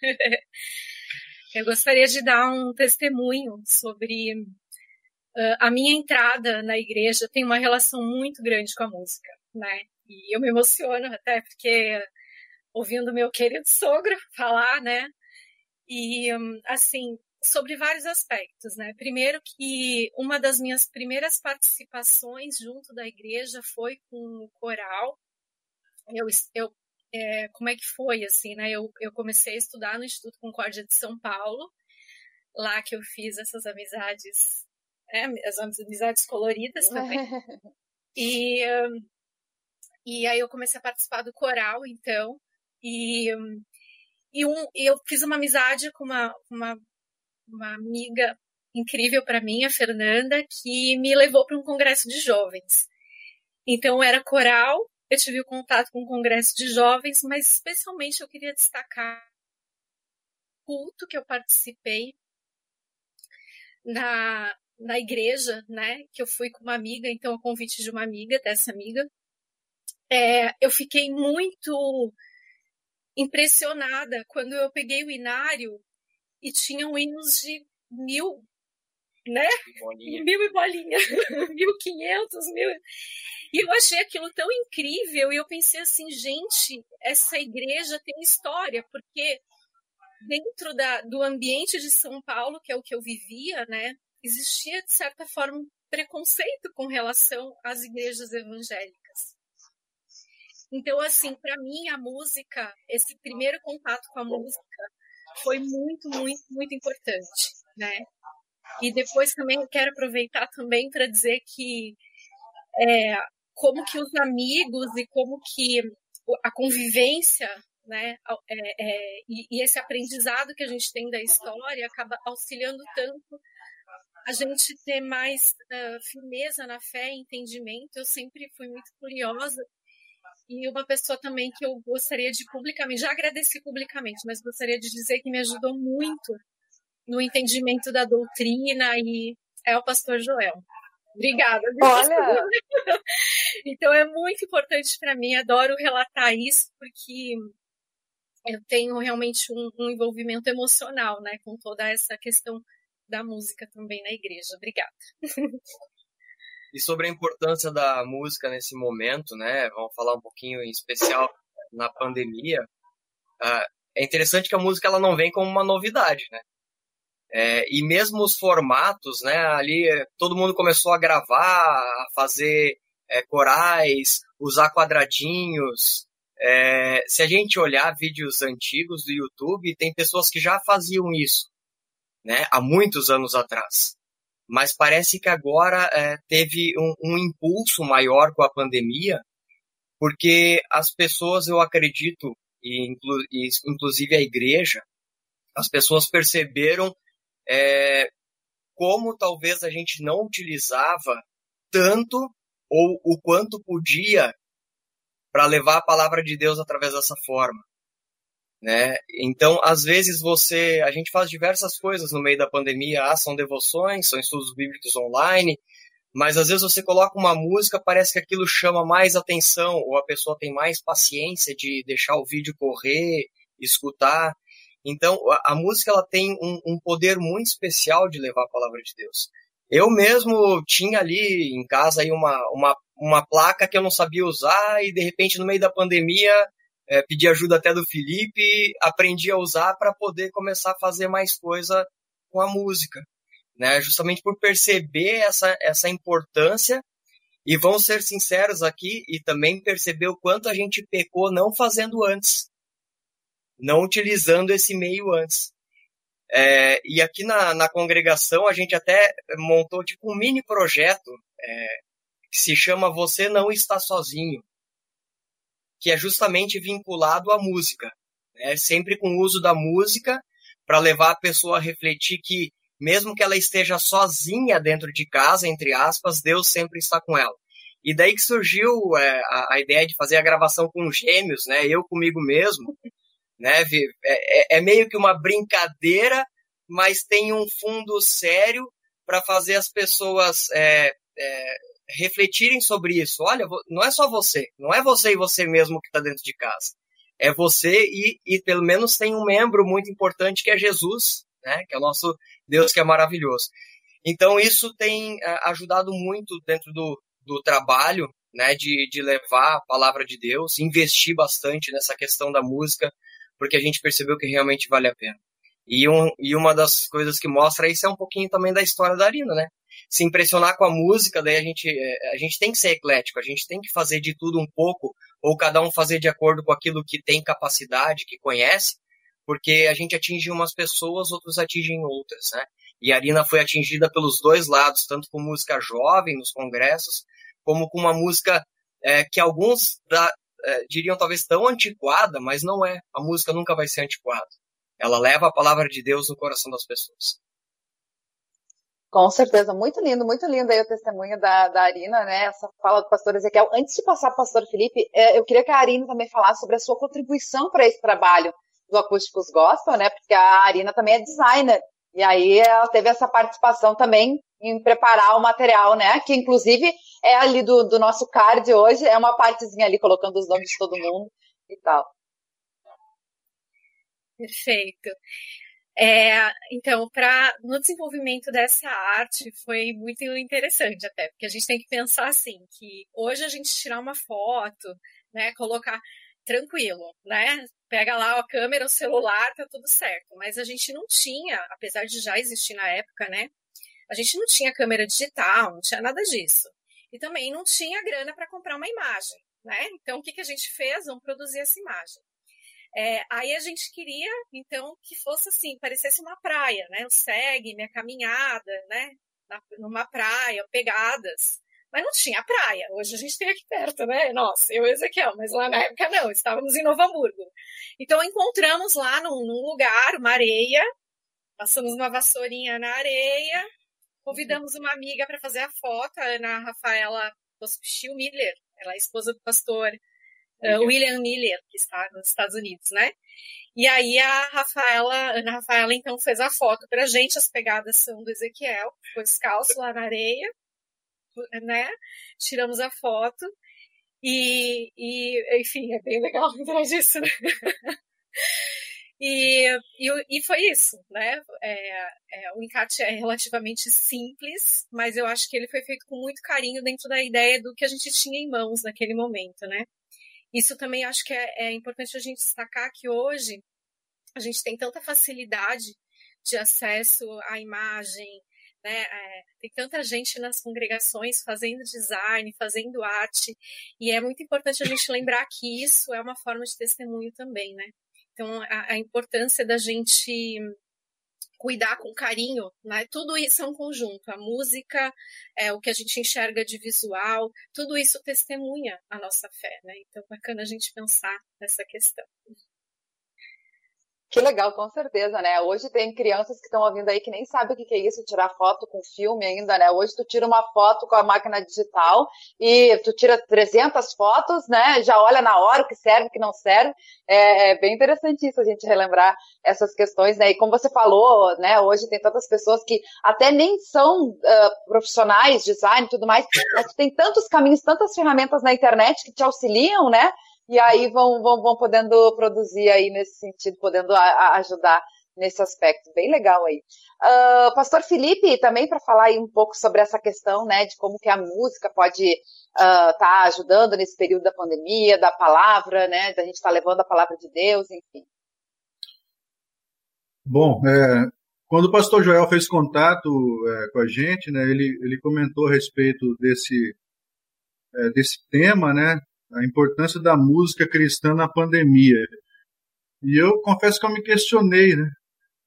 Eu gostaria de dar um testemunho sobre a minha entrada na igreja. Tem uma relação muito grande com a música, né? E eu me emociono até porque ouvindo meu querido sogro falar, né? E assim, sobre vários aspectos, né? Primeiro que uma das minhas primeiras participações junto da igreja foi com o coral. Como é que foi, assim, né? Eu comecei a estudar no Instituto Concórdia de São Paulo, lá que eu fiz essas amizades, as amizades coloridas também. E aí eu comecei a participar do coral, então, e eu fiz uma amizade com uma amiga incrível para mim, a Fernanda, que me levou para um congresso de jovens. Então, era coral, eu tive o contato com o congresso de jovens, mas especialmente eu queria destacar o culto que eu participei na igreja, né, que eu fui com uma amiga, então a convite de uma amiga, dessa amiga, eu fiquei muito impressionada quando eu peguei o inário e tinham hinos de 1000, né? 1000 e bolinha, 1500, 1000. E eu achei aquilo tão incrível e eu pensei assim, gente, essa igreja tem história, porque dentro do ambiente de São Paulo, que é o que eu vivia, né, existia, de certa forma, um preconceito com relação às igrejas evangélicas. Então, assim, para mim, a música, esse primeiro contato com a música foi muito, muito, muito importante, né? E depois também eu quero aproveitar também para dizer que como que os amigos e como que a convivência, né, e esse aprendizado que a gente tem da história acaba auxiliando tanto a gente ter mais firmeza na fé e entendimento. Eu sempre fui muito curiosa e uma pessoa também que eu gostaria de publicamente, já agradeci publicamente, mas gostaria de dizer que me ajudou muito no entendimento da doutrina e é o pastor Joel. Obrigada. Olha! Então é muito importante para mim, adoro relatar isso, porque eu tenho realmente um envolvimento emocional, né, com toda essa questão da música também na igreja. Obrigada. E sobre a importância da música nesse momento, né, vamos falar um pouquinho em especial na pandemia, é interessante que a música ela não vem como uma novidade, né? E mesmo os formatos, né, ali todo mundo começou a gravar, a fazer corais, usar quadradinhos. Se a gente olhar vídeos antigos do YouTube, tem pessoas que já faziam isso, né, há muitos anos atrás. Mas parece que agora teve um impulso maior com a pandemia, porque as pessoas, eu acredito, e inclusive a igreja, as pessoas perceberam como talvez a gente não utilizava tanto ou o quanto podia para levar a palavra de Deus através dessa forma, né? Então, às vezes a gente faz diversas coisas no meio da pandemia, são devoções, são estudos bíblicos online, mas às vezes você coloca uma música, parece que aquilo chama mais atenção, ou a pessoa tem mais paciência de deixar o vídeo correr, escutar. Então, a música ela tem um poder muito especial de levar a palavra de Deus. Eu mesmo tinha ali em casa aí uma placa que eu não sabia usar e, de repente, no meio da pandemia, pedi ajuda até do Felipe, aprendi a usar para poder começar a fazer mais coisa com a música, né? Justamente por perceber essa importância, e vamos ser sinceros aqui, e também perceber o quanto a gente pecou não fazendo antes, não utilizando esse meio antes. E aqui na congregação a gente até montou tipo um mini projeto que se chama Você Não Está Sozinho, que é justamente vinculado à música, né? Sempre com o uso da música para levar a pessoa a refletir que mesmo que ela esteja sozinha dentro de casa, entre aspas, Deus sempre está com ela. E daí que surgiu a ideia de fazer a gravação com gêmeos, né? Eu comigo mesmo, né? É meio que uma brincadeira, mas tem um fundo sério para fazer as pessoas refletirem sobre isso. Olha, não é só você, não é você e você mesmo que está dentro de casa. É você e pelo menos tem um membro muito importante que é Jesus, né? Que é o nosso Deus, que é maravilhoso. Então isso tem ajudado muito dentro do trabalho, né? De levar a palavra de Deus, investir bastante nessa questão da música, porque a gente percebeu que realmente vale a pena. E uma das coisas que mostra isso é um pouquinho também da história da Arina, né? Se impressionar com a música, daí a gente tem que ser eclético, a gente tem que fazer de tudo um pouco, ou cada um fazer de acordo com aquilo que tem capacidade, que conhece, porque a gente atinge umas pessoas, outros atingem outras, né? E a Arina foi atingida pelos dois lados, tanto com música jovem nos congressos, como com uma música que alguns diriam talvez tão antiquada, mas não é. A música nunca vai ser antiquada. Ela leva a palavra de Deus no coração das pessoas. Com certeza, muito lindo aí o testemunho da Arina, né? Essa fala do pastor Ezequiel. Antes de passar para o pastor Felipe, eu queria que a Arina também falasse sobre a sua contribuição para esse trabalho do Acústicos Gospel, né? Porque a Arina também é designer, e aí ela teve essa participação também em preparar o material, né? Que inclusive é ali do nosso card hoje, é uma partezinha ali colocando os nomes de todo mundo e tal. Perfeito. Então, no desenvolvimento dessa arte foi muito interessante até, porque a gente tem que pensar assim, que hoje a gente tirar uma foto, né, colocar tranquilo, né, pega lá a câmera, o celular, tá tudo certo, mas a gente não tinha, apesar de já existir na época, né, a gente não tinha câmera digital, não tinha nada disso, e também não tinha grana para comprar uma imagem, né, então o que a gente fez? Vamos produzir essa imagem. Aí a gente queria, então, que fosse assim, parecesse uma praia, né? O segue, minha caminhada, né? Numa praia, pegadas. Mas não tinha praia. Hoje a gente tem aqui perto, né? Nossa, eu e Ezequiel, mas lá na época não, estávamos em Novo Hamburgo. Então encontramos lá num lugar, uma areia, passamos uma vassourinha na areia, convidamos uma amiga para fazer a foto, a Ana Rafaela Pospisil Miller, ela é esposa do pastor William Miller, que está nos Estados Unidos, né? E aí a Ana Rafaela, então, fez a foto pra gente, as pegadas são do Ezequiel, ficou descalço lá na areia, né? Tiramos a foto e enfim, é bem legal lembrar disso, né? E foi isso, né? O encarte é relativamente simples, mas eu acho que ele foi feito com muito carinho dentro da ideia do que a gente tinha em mãos naquele momento, né? Isso também acho que é importante a gente destacar que hoje a gente tem tanta facilidade de acesso à imagem, né? Tem tanta gente nas congregações fazendo design, fazendo arte, e é muito importante a gente lembrar que isso é uma forma de testemunho também, né? Então, a importância da gente cuidar com carinho, né? Tudo isso é um conjunto. A música, o que a gente enxerga de visual, tudo isso testemunha a nossa fé, né? Então, bacana a gente pensar nessa questão. Que legal, com certeza, né? Hoje tem crianças que estão ouvindo aí que nem sabem o que é isso, tirar foto com filme ainda, né? Hoje tu tira uma foto com a máquina digital e tu tira 300 fotos, né? Já olha na hora o que serve, o que não serve. É bem interessante isso, a gente relembrar essas questões, né? E como você falou, né? Hoje tem tantas pessoas que até nem são profissionais, design e tudo mais, mas tem tantos caminhos, tantas ferramentas na internet que te auxiliam, né? E aí vão podendo produzir aí nesse sentido, podendo ajudar nesse aspecto. Bem legal aí. Pastor Felipe, também para falar aí um pouco sobre essa questão, né, de como que a música pode tá ajudando nesse período da pandemia, da palavra, né, da gente estar levando a palavra de Deus, enfim. Bom, quando o pastor Joel fez contato com a gente, né, ele comentou a respeito desse tema, né, a importância da música cristã na pandemia. E eu confesso que eu me questionei, né?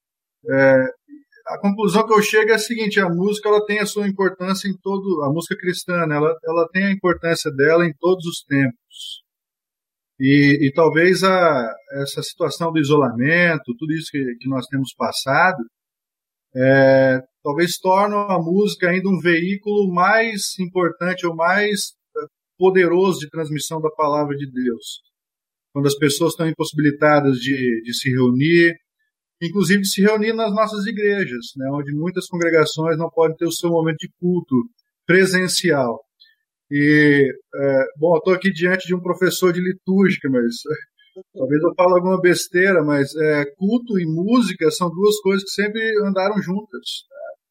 A conclusão que eu chego é a seguinte: a música ela tem a sua importância em todo, a música cristã, né, ela tem a importância dela em todos os tempos. E talvez essa situação do isolamento, tudo isso que nós temos passado, talvez torne a música ainda um veículo mais importante ou mais poderoso de transmissão da palavra de Deus. Quando as pessoas estão impossibilitadas de se reunir, inclusive de se reunir nas nossas igrejas, né, onde muitas congregações não podem ter o seu momento de culto presencial. E, bom, eu estou aqui diante de um professor de litúrgica, mas talvez eu fale alguma besteira, mas culto e música são duas coisas que sempre andaram juntas.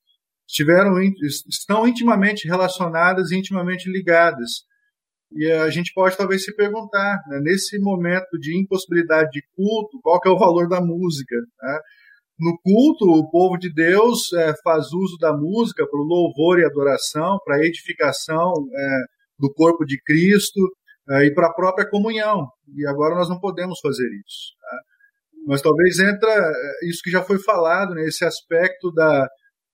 Estão intimamente relacionadas e intimamente ligadas. E a gente pode talvez se perguntar, né, nesse momento de impossibilidade de culto, qual que é o valor da música? Né? No culto, o povo de Deus faz uso da música para o louvor e adoração, para a edificação do corpo de Cristo e para a própria comunhão. E agora nós não podemos fazer isso. Tá? Mas talvez entra isso que já foi falado, né, esse aspecto da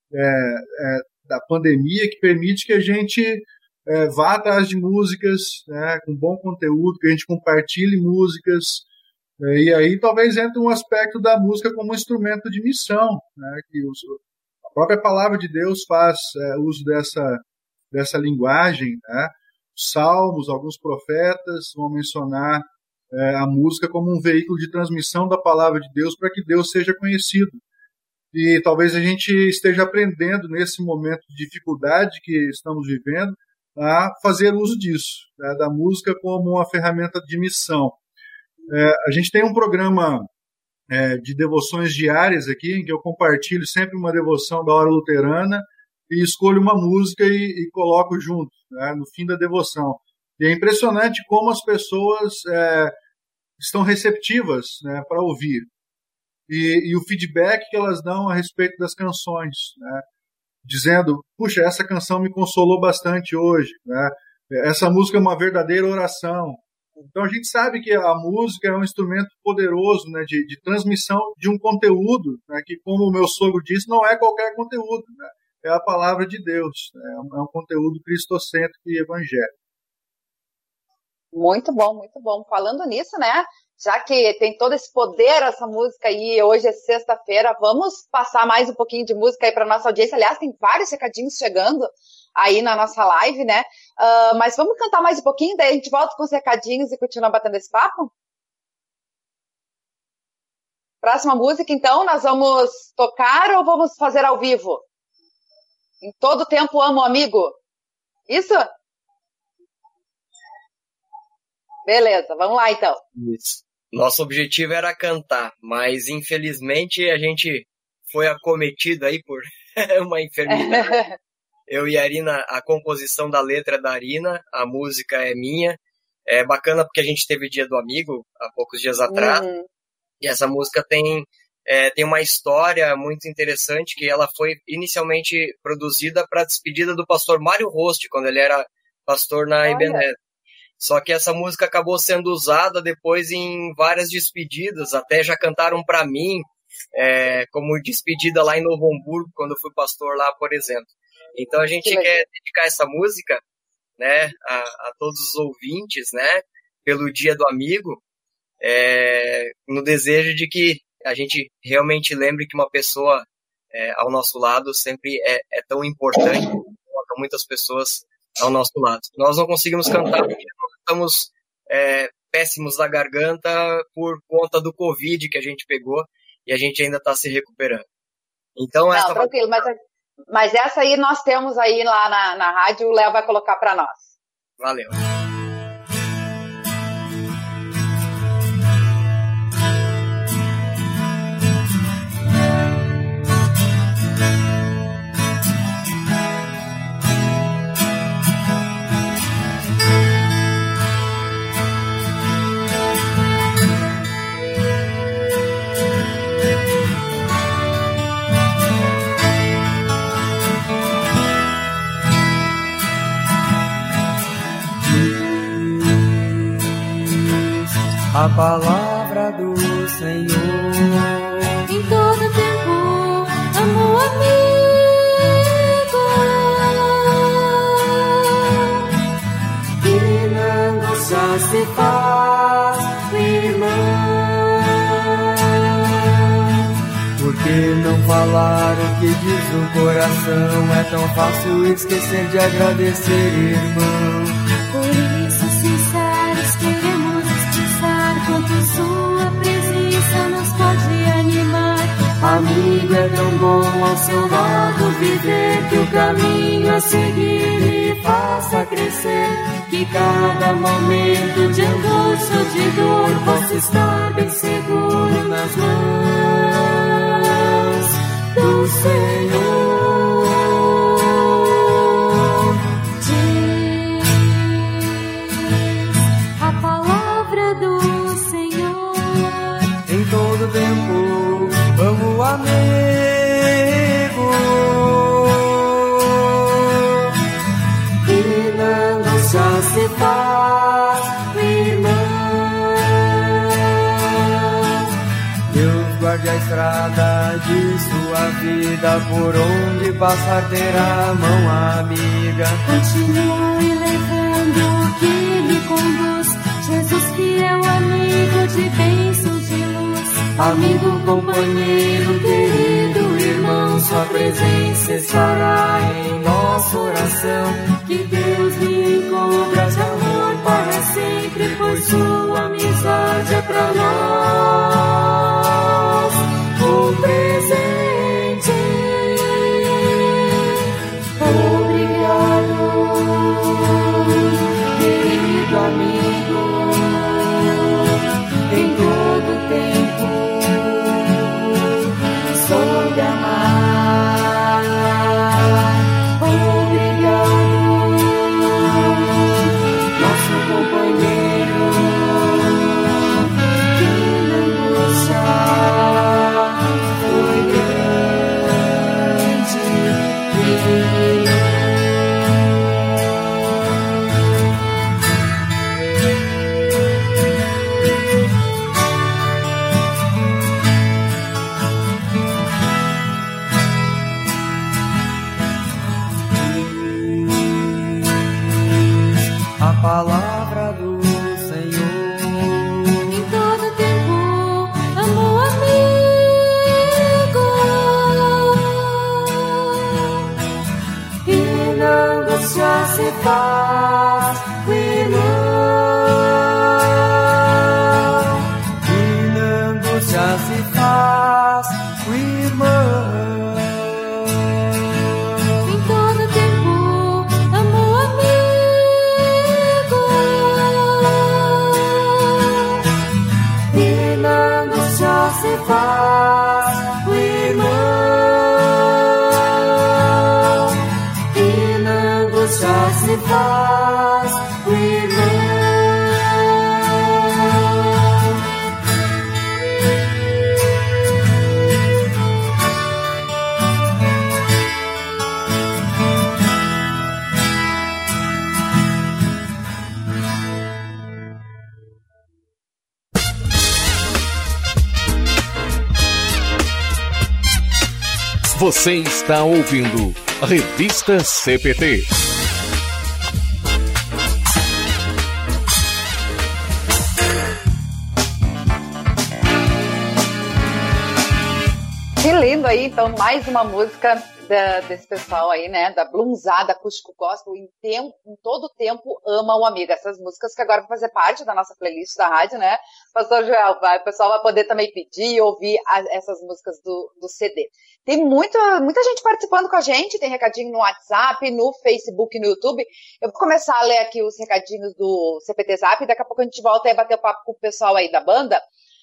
pandemia que permite que a gente vá atrás de músicas, né, com bom conteúdo, que a gente compartilhe músicas, e aí talvez entre um aspecto da música como um instrumento de missão, né, que a própria palavra de Deus faz uso dessa linguagem, né. Os salmos, alguns profetas vão mencionar a música como um veículo de transmissão da palavra de Deus para que Deus seja conhecido. e talvez a gente esteja aprendendo nesse momento de dificuldade que estamos vivendo a fazer uso disso, né, da música como uma ferramenta de missão. A gente tem um programa de devoções diárias aqui, em que eu compartilho sempre uma devoção da hora luterana e escolho uma música e coloco junto, né, no fim da devoção. E é impressionante como as pessoas estão receptivas, né, para ouvir. E o feedback que elas dão a respeito das canções, né, dizendo, puxa, essa canção me consolou bastante hoje, né, essa música é uma verdadeira oração. Então a gente sabe que a música é um instrumento poderoso, né, de transmissão de um conteúdo, né, que, como o meu sogro disse, não é qualquer conteúdo, né, é a palavra de Deus, né, é um conteúdo cristocêntrico e evangélico. Muito bom, muito bom. Falando nisso, né, já que tem todo esse poder essa música aí, hoje é sexta-feira, vamos passar mais um pouquinho de música aí para nossa audiência. Aliás, tem vários recadinhos chegando aí na nossa live, né? Mas vamos cantar mais um pouquinho, daí a gente volta com os recadinhos e continua batendo esse papo? Próxima música, então, nós vamos tocar ou vamos fazer ao vivo? Em todo tempo amo o amigo. Isso? Beleza, vamos lá então. Isso. Nosso objetivo era cantar, mas infelizmente a gente foi acometido aí por uma enfermidade. Eu e a Arina, a composição da letra é da Arina, a música é minha. É bacana porque a gente teve o Dia do Amigo há poucos dias atrás. E essa música tem uma história muito interessante, que ela foi inicialmente produzida para a despedida do pastor Mário Roste, quando ele era pastor na Ebenezer. Só que essa música acabou sendo usada depois em várias despedidas, até já cantaram para mim, como despedida lá em Novo Hamburgo, quando eu fui pastor lá, por exemplo. Então a gente quer dedicar essa música, né, a todos os ouvintes, né, pelo Dia do Amigo, no desejo de que a gente realmente lembre que uma pessoa ao nosso lado sempre é tão importante, coloca muitas pessoas ao nosso lado. Nós não conseguimos cantar porque nós estamos péssimos da garganta por conta do Covid que a gente pegou e a gente ainda está se recuperando. Então, não, tranquilo, mas essa aí nós temos aí lá na rádio, o Léo vai colocar para nós. Valeu. A palavra do Senhor. Em todo tempo, amo o amigo. E na angústia se faz irmão. Por que não falar o que diz o coração? É tão fácil esquecer de agradecer, irmão. Por isso, sinceros, queremos quanto sua presença nos pode animar. Amigo, é tão bom ao seu lado viver, que o caminho a seguir lhe faça crescer, que cada momento de angústia ou de dor possa estar bem seguro nas mãos do Senhor. Em todo tempo, amo o amigo. E na angústia se faz irmão. Deus guarde a estrada de sua vida, por onde passar terá mão amiga. Continue levando o que lhe conduz, Jesus fiel amigo de bênçãos de luz. Amigo, companheiro, querido irmão, sua presença estará em nossa oração. Que Deus lhe encubra de amor para sempre, pois sua amizade é para nós o presente. faz o irmão, e na angústia se faz o irmão. Em todo tempo amo o amigo, E na angústia se faz o irmão, e na angústia se faz o irmão. Você está ouvindo Revista CPT. Que lindo aí, então, mais uma música desse pessoal aí, né, da Blumzada Acústico Gospel, em todo tempo ama o amigo. Essas músicas que agora vão fazer parte da nossa playlist da rádio, né, Pastor Joel, o pessoal vai poder também pedir e ouvir essas músicas do CD. Tem muita gente participando com a gente, tem recadinho no WhatsApp, no Facebook, no YouTube. Eu vou começar a ler aqui os recadinhos do CPT Zap, e daqui a pouco a gente volta e bater o papo com o pessoal aí da banda.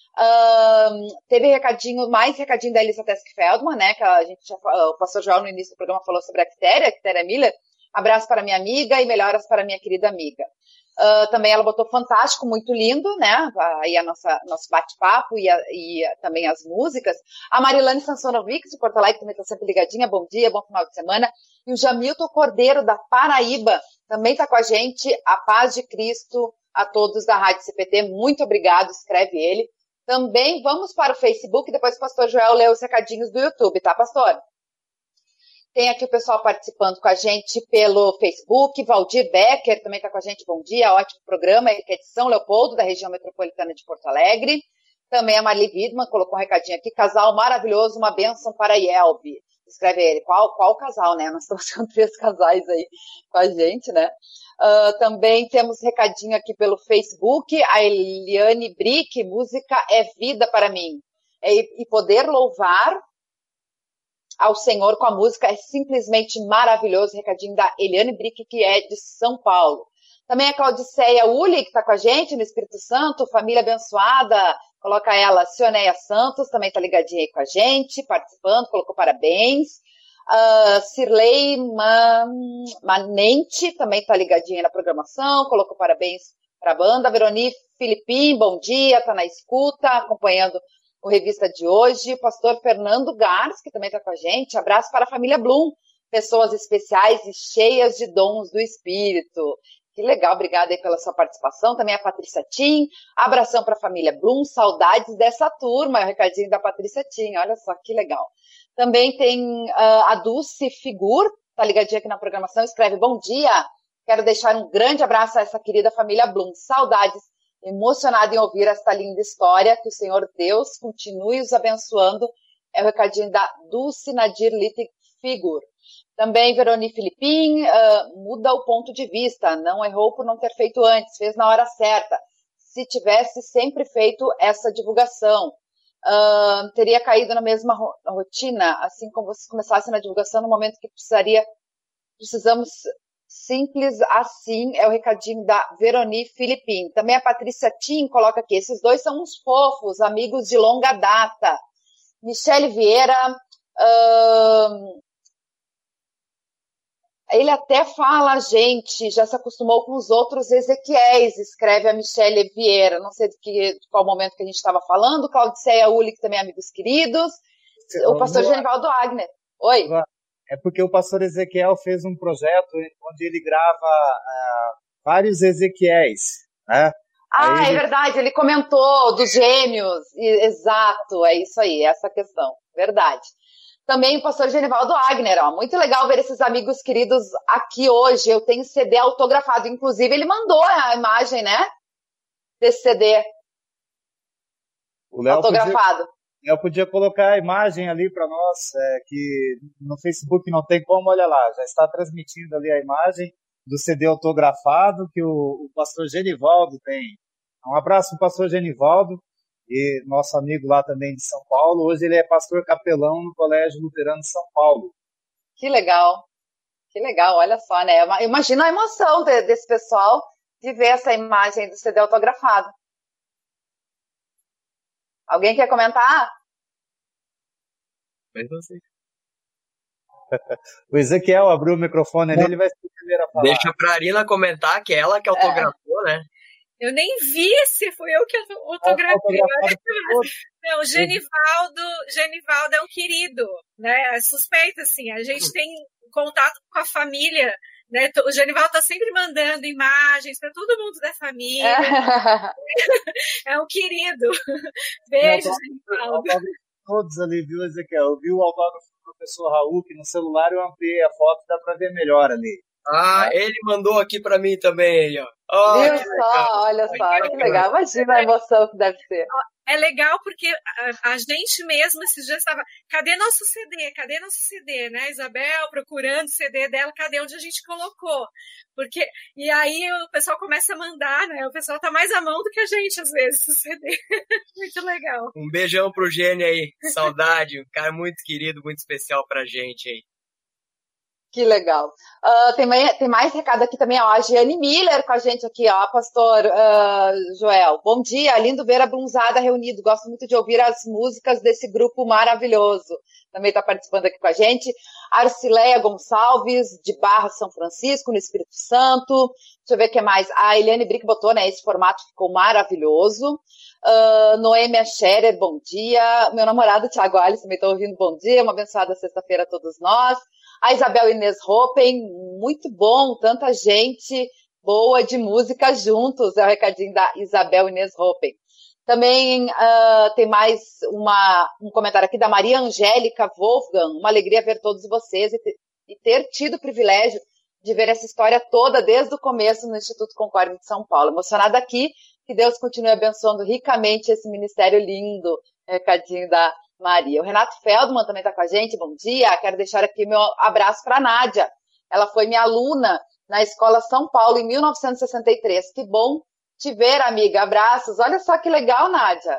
Teve mais recadinho da Elisa Tesk Feldman, né, que a gente o pastor João no início do programa falou sobre a Quitéria Miller. Abraço para minha amiga e melhoras para minha querida amiga. Também ela botou fantástico, muito lindo, né, aí nosso bate-papo e também as músicas. A Marilane Sansonovic de Porto Alegre também está sempre ligadinha, bom dia, bom final de semana. E o Jamilton Cordeiro da Paraíba também está com a gente. A paz de Cristo a todos da Rádio CPT, muito obrigado, escreve ele. Também vamos para o Facebook, depois o pastor Joel lê os recadinhos do YouTube, tá, pastor? Tem aqui o pessoal participando com a gente pelo Facebook. Valdir Becker também está com a gente, bom dia, ótimo programa, ele que é de São Leopoldo, da região metropolitana de Porto Alegre. Também a Marli Widman colocou um recadinho aqui, casal maravilhoso, uma bênção para Yelbi. Escreve ele, qual casal, né? Nós estamos com 3 casais aí com a gente, né? Também temos recadinho aqui pelo Facebook, a Eliane Brick, música é vida para mim. E poder louvar ao Senhor com a música é simplesmente maravilhoso. Recadinho da Eliane Brick, que é de São Paulo. Também a Claudiceia Uli, que está com a gente no Espírito Santo, família abençoada, coloca ela, Cioneia Santos, também está ligadinha aí com a gente, participando, colocou parabéns. Cirlei Manente também está ligadinha na programação, colocou parabéns para a banda. Veronique Filipim, bom dia, está na escuta, acompanhando o Revista de hoje. O pastor Fernando Gars, que também está com a gente, abraço para a família Blum, pessoas especiais e cheias de dons do Espírito. Que legal, obrigada aí pela sua participação. Também a Patrícia Tim, abração para a família Blum, saudades dessa turma, é o recadinho da Patrícia Tim, olha só que legal. Também tem a Dulce Figur, tá ligadinha aqui na programação, escreve, bom dia, quero deixar um grande abraço a essa querida família Blum, saudades, emocionada em ouvir esta linda história, que o Senhor Deus continue os abençoando, é o recadinho da Dulce Nadir Litte Figur. Também Veronique Filipim, muda o ponto de vista, não errou por não ter feito antes, fez na hora certa. Se tivesse sempre feito essa divulgação, teria caído na mesma rotina, assim como se começasse na divulgação no momento que precisamos simples assim, é o recadinho da Veronique Filipim. Também a Patrícia Tim coloca aqui, esses dois são uns fofos, amigos de longa data. Michele Vieira, ele até fala, gente, já se acostumou com os outros Ezequiéis, escreve a Michele Vieira. Não sei de qual momento que a gente estava falando. Claudiceia Uli, que também é amigos queridos. O pastor Genivaldo Agner. Oi. É porque o pastor Ezequiel fez um projeto onde ele grava vários Ezequiéis, né? É verdade, ele comentou dos gêmeos. Exato, é isso aí, essa questão. Verdade. Também o pastor Genivaldo Agner, ó, muito legal ver esses amigos queridos aqui hoje. Eu tenho CD autografado, inclusive ele mandou a imagem, né, desse CD autografado. Eu podia colocar a imagem ali para nós, que no Facebook não tem como, olha lá, já está transmitindo ali a imagem. do CD autografado que o pastor Genivaldo tem. Um abraço para o pastor Genivaldo, e nosso amigo lá também de São Paulo. Hoje ele é pastor capelão no Colégio Luterano de São Paulo. Que legal, olha só, né? Imagina a emoção desse pessoal de ver essa imagem do CD autografado. Alguém quer comentar? O Ezequiel abriu o microfone ali, ele vai ser o primeiro a falar. Deixa pra Arina comentar, que é ela que autografou, né? Eu nem vi se fui eu que autografei. Não, o Genivaldo é um querido, né? É suspeito, assim. A gente tem contato com a família, né? O Genivaldo está sempre mandando imagens para todo mundo da família. É um querido. Beijo, Genivaldo. Todos ali, viu, Ezequiel? Eu vi o autógrafo do professor Raul, que no celular eu ampliei a foto, dá para ver melhor ali. Ele mandou aqui para mim também, ó. Viu só, olha só, que legal. Imagina a emoção que deve ser. É legal porque a gente mesmo esses dias estava, cadê nosso CD, né? Isabel procurando o CD dela, cadê onde a gente colocou? E aí o pessoal começa a mandar, né? O pessoal tá mais à mão do que a gente às vezes, o CD. Muito legal. Um beijão pro Gênio aí, saudade, um cara muito querido, muito especial pra gente aí. Que legal. Tem mais recado aqui também, ó. A Giane Miller com a gente aqui, ó. Pastor Joel. Bom dia, lindo ver a Blunzada reunido. Gosto muito de ouvir as músicas desse grupo maravilhoso. Também está participando aqui com a gente. Arcileia Gonçalves, de Barra, São Francisco, no Espírito Santo. Deixa eu ver o que mais. A Eliane Brick botou, né? Esse formato ficou maravilhoso. Noêmia Scherer, bom dia. Meu namorado, Thiago Alves, também está ouvindo bom dia. Uma abençoada sexta-feira a todos nós. A Isabel Inês Hoppen, muito bom, tanta gente boa de música juntos, é o recadinho da Isabel Inês Hoppen. Também tem mais um comentário aqui da Maria Angélica Wolfgang, uma alegria ver todos vocês e ter tido o privilégio de ver essa história toda desde o começo no Instituto Concórdia de São Paulo. Emocionada aqui, que Deus continue abençoando ricamente esse ministério lindo, recadinho da Maria. O Renato Feldman também está com a gente, bom dia. Quero deixar aqui meu abraço para a Nádia. Ela foi minha aluna na Escola São Paulo em 1963. Que bom te ver, amiga. Abraços. Olha só que legal, Nádia.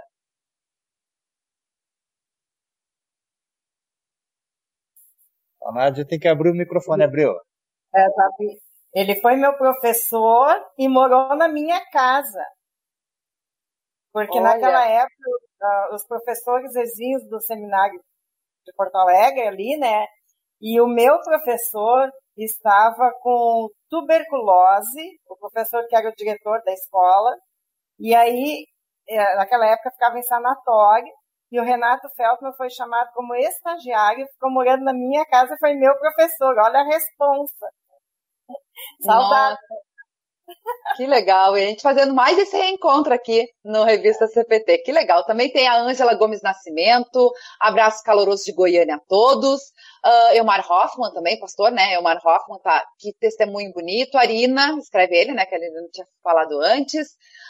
A Nádia tem que abrir o microfone, abriu. Ele foi meu professor e morou na minha casa. Porque naquela época os professores vizinhos do seminário de Porto Alegre ali, né? E o meu professor estava com tuberculose, o professor que era o diretor da escola, e aí, naquela época, ficava em sanatório, e o Renato Feldman foi chamado como estagiário, ficou morando na minha casa, foi meu professor, olha a responsa. Saudade. Que legal, e a gente fazendo mais esse reencontro aqui no Revista CPT, que legal. Também tem a Ângela Gomes Nascimento, abraço caloroso de Goiânia a todos. Elmar Hoffman também, pastor, né? Elmar Hoffman, tá, que testemunho bonito. Arina, escreve ele, né? Que ele não tinha falado antes.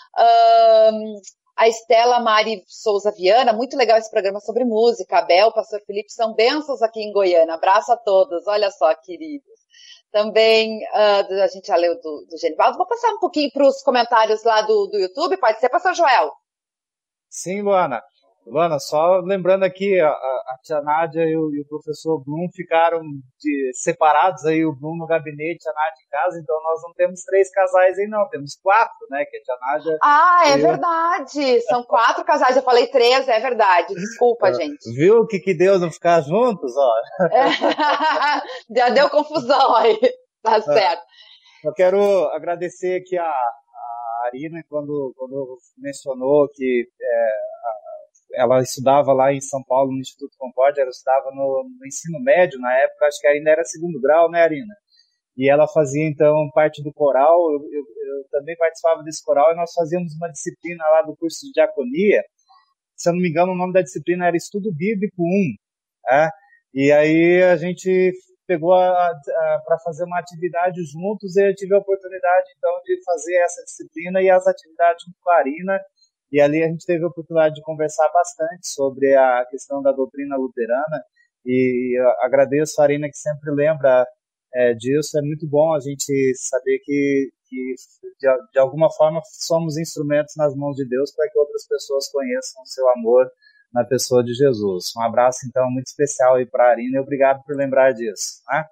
A Estela Mari Souza Viana, muito legal esse programa sobre música. A Bel, pastor Felipe, são bênçãos aqui em Goiânia. Abraço a todos, olha só, queridos. Também, a gente já leu do Genivaldo. Vou passar um pouquinho para os comentários lá do YouTube, pode ser, pastor Joel? Sim, Luana. Luana, só lembrando aqui, a tia Nádia e o professor Blum ficaram separados aí, o Blum no gabinete, a Nádia em casa, então nós não temos 3 casais aí não, temos 4, né, que a tia Nádia... é verdade, são 4 casais, eu falei 3, é verdade, desculpa, gente. Viu o que deu não ficar juntos, ó? Já deu confusão aí, tá certo. Eu quero agradecer aqui a Arina, quando mencionou que ela estudava lá em São Paulo, no Instituto Concórdia, ela estudava no ensino médio, na época, acho que ainda era 2º grau, né, Arina? E ela fazia, então, parte do coral, eu também participava desse coral, e nós fazíamos uma disciplina lá do curso de diaconia, se eu não me engano, o nome da disciplina era Estudo Bíblico 1, né? E aí a gente pegou para fazer uma atividade juntos, e eu tive a oportunidade, então, de fazer essa disciplina e as atividades junto com a Arina. E ali a gente teve a oportunidade de conversar bastante sobre a questão da doutrina luterana, e eu agradeço a Arina que sempre lembra disso. É muito bom a gente saber que de alguma forma somos instrumentos nas mãos de Deus para que outras pessoas conheçam o seu amor na pessoa de Jesus. Um abraço, então, muito especial aí para a Arina e obrigado por lembrar disso, né?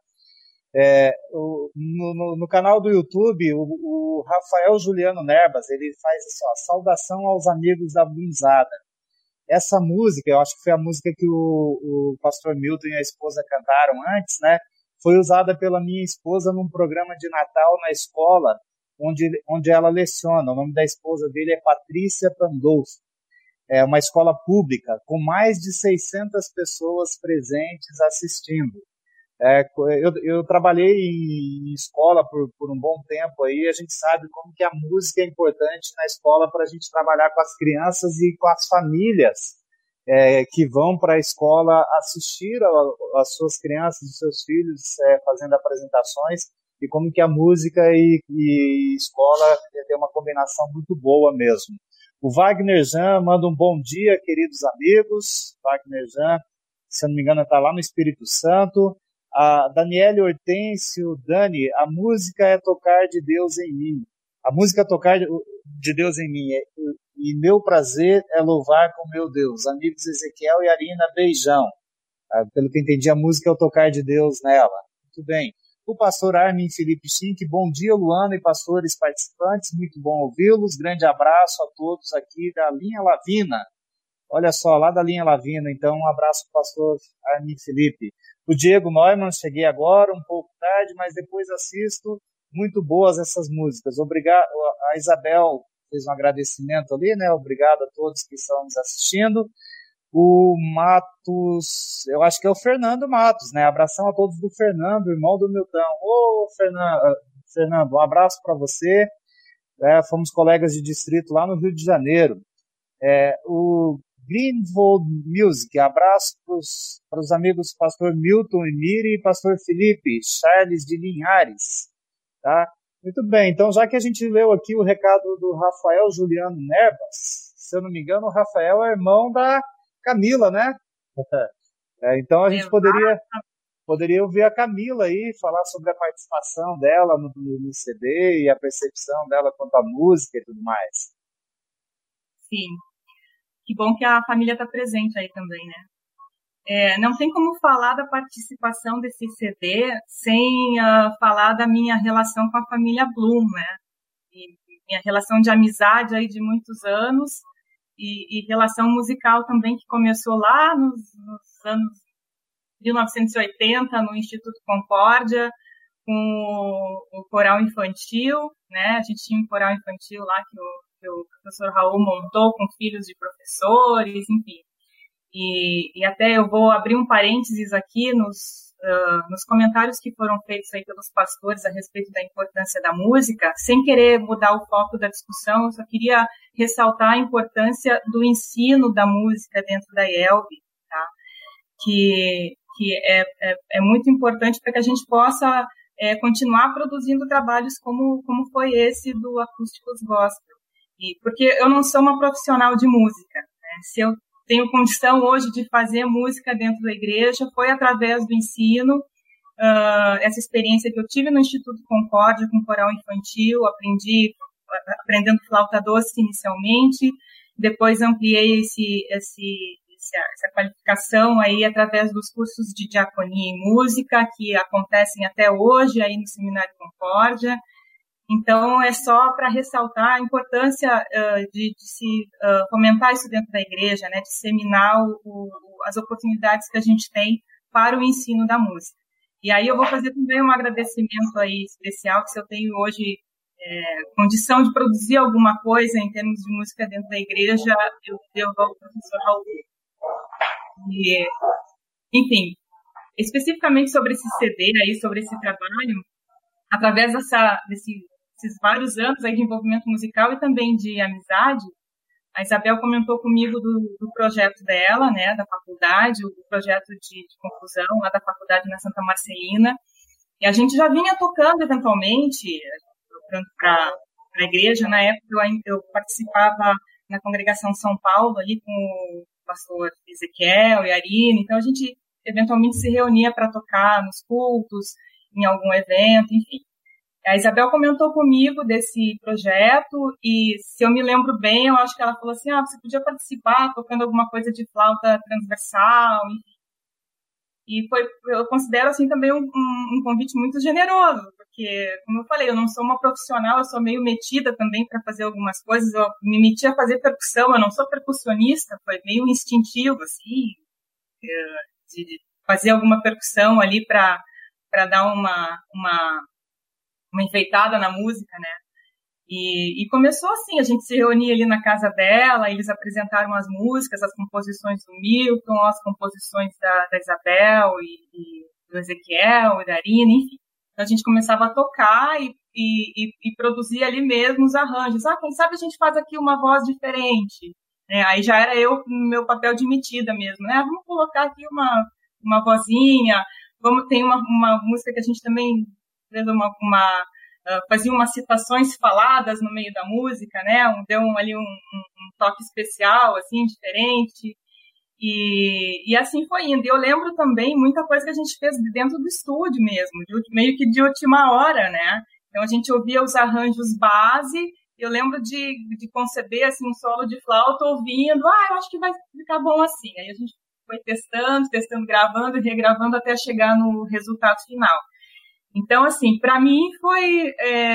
No canal do YouTube, o Rafael Juliano Nerbas, ele faz assim, ó, saudação aos amigos da Bluesada. Essa música, eu acho que foi a música que o pastor Milton e a esposa cantaram antes, né? Foi usada pela minha esposa num programa de Natal na escola, onde ela leciona. O nome da esposa dele é Patrícia Pandolfo. É uma escola pública com mais de 600 pessoas presentes assistindo. Eu trabalhei em escola por um bom tempo aí, a gente sabe como que a música é importante na escola para a gente trabalhar com as crianças e com as famílias que vão para a escola assistir as suas crianças, os seus filhos fazendo apresentações, e como que a música e escola tem uma combinação muito boa mesmo. O Wagner Jan manda um bom dia, queridos amigos. Wagner Jan, se eu não me engano, está lá no Espírito Santo. A Daniele Hortêncio, Dani, a música é tocar de Deus em mim. A música é tocar de Deus em mim. E meu prazer é louvar com meu Deus. Amigos Ezequiel e Arina, beijão. Pelo que entendi, a música é o tocar de Deus nela. Muito bem. O pastor Armin Felipe Schink, bom dia, Luana e pastores participantes, muito bom ouvi-los. Grande abraço a todos aqui da Linha Lavina. Olha só, lá da Linha Lavina, então um abraço para o pastor Armin Felipe. O Diego Neumann, cheguei agora, um pouco tarde, mas depois assisto. Muito boas essas músicas. Obrigado, a Isabel fez um agradecimento ali, né? Obrigado a todos que estão nos assistindo. O Matos, eu acho que é o Fernando Matos, né? Abração a todos do Fernando, irmão do Milton. Ô, Fernando, um abraço para você. Fomos colegas de distrito lá no Rio de Janeiro. O Greenvold Music, abraço para os amigos pastor Milton e Miri e pastor Felipe, Charles de Linhares, tá? Muito bem, então já que a gente leu aqui o recado do Rafael Juliano Nerbas, se eu não me engano, o Rafael é irmão da Camila, né? Então a gente poderia ouvir a Camila aí, falar sobre a participação dela no CD e a percepção dela quanto à música e tudo mais. Sim. Que bom que a família está presente aí também, né? Não tem como falar da participação desse CD sem falar da minha relação com a família Bloom, né? E minha relação de amizade aí de muitos anos e relação musical também que começou lá nos anos 1980 no Instituto Concórdia com o coral infantil, né? A gente tinha um coral infantil lá que o professor Raul montou com filhos de professores, enfim. E até eu vou abrir um parênteses aqui nos comentários que foram feitos aí pelos pastores a respeito da importância da música. Sem querer mudar o foco da discussão, eu só queria ressaltar a importância do ensino da música dentro da IELB, tá? Que é muito importante para que a gente possa continuar produzindo trabalhos como foi esse do Acústicos Gospel. Porque eu não sou uma profissional de música, né? Se eu tenho condição hoje de fazer música dentro da igreja, foi através do ensino, essa experiência que eu tive no Instituto Concórdia com coral infantil, aprendendo flauta doce inicialmente, depois ampliei essa qualificação aí através dos cursos de diaconia em música, que acontecem até hoje aí no Seminário Concórdia. Então, é só para ressaltar a importância de se fomentar isso dentro da igreja, né, disseminar as oportunidades que a gente tem para o ensino da música. E aí eu vou fazer também um agradecimento aí especial, que se eu tenho hoje condição de produzir alguma coisa em termos de música dentro da igreja, eu devo ao professor Raul. Enfim, especificamente sobre esse CD aí, sobre esse trabalho, através desses vários anos aí de envolvimento musical e também de amizade, a Isabel comentou comigo do projeto dela, né, da faculdade, o projeto de conclusão lá da faculdade na Santa Marcelina, e a gente já vinha tocando eventualmente, tocando para a igreja. Na época eu participava na congregação São Paulo, ali com o pastor Ezequiel e Arina, então a gente eventualmente se reunia para tocar nos cultos, em algum evento, enfim. A Isabel comentou comigo desse projeto e, se eu me lembro bem, eu acho que ela falou assim, você podia participar tocando alguma coisa de flauta transversal, enfim. E eu considero assim também um convite muito generoso, porque, como eu falei, eu não sou uma profissional, eu sou meio metida também para fazer algumas coisas, eu me meti a fazer percussão, eu não sou percussionista, foi meio instintivo, assim, de fazer alguma percussão ali para dar uma enfeitada na música, né? E começou assim, a gente se reunia ali na casa dela, eles apresentaram as músicas, as composições do Milton, as composições da Isabel e do Ezequiel e da Arina, enfim. Então a gente começava a tocar e produzir ali mesmo os arranjos. Quem sabe a gente faz aqui uma voz diferente. Aí já era eu, meu papel de metida mesmo, né? Vamos colocar aqui uma vozinha, tem uma música que a gente também fez fazia umas citações faladas no meio da música, né? Deu ali um toque especial, assim, diferente. E assim foi indo. E eu lembro também muita coisa que a gente fez dentro do estúdio mesmo, meio que de última hora, né? Então a gente ouvia os arranjos base. Eu lembro de conceber assim, um solo de flauta ouvindo, eu acho que vai ficar bom assim. Aí a gente foi testando, gravando e regravando até chegar no resultado final. Então, assim, para mim foi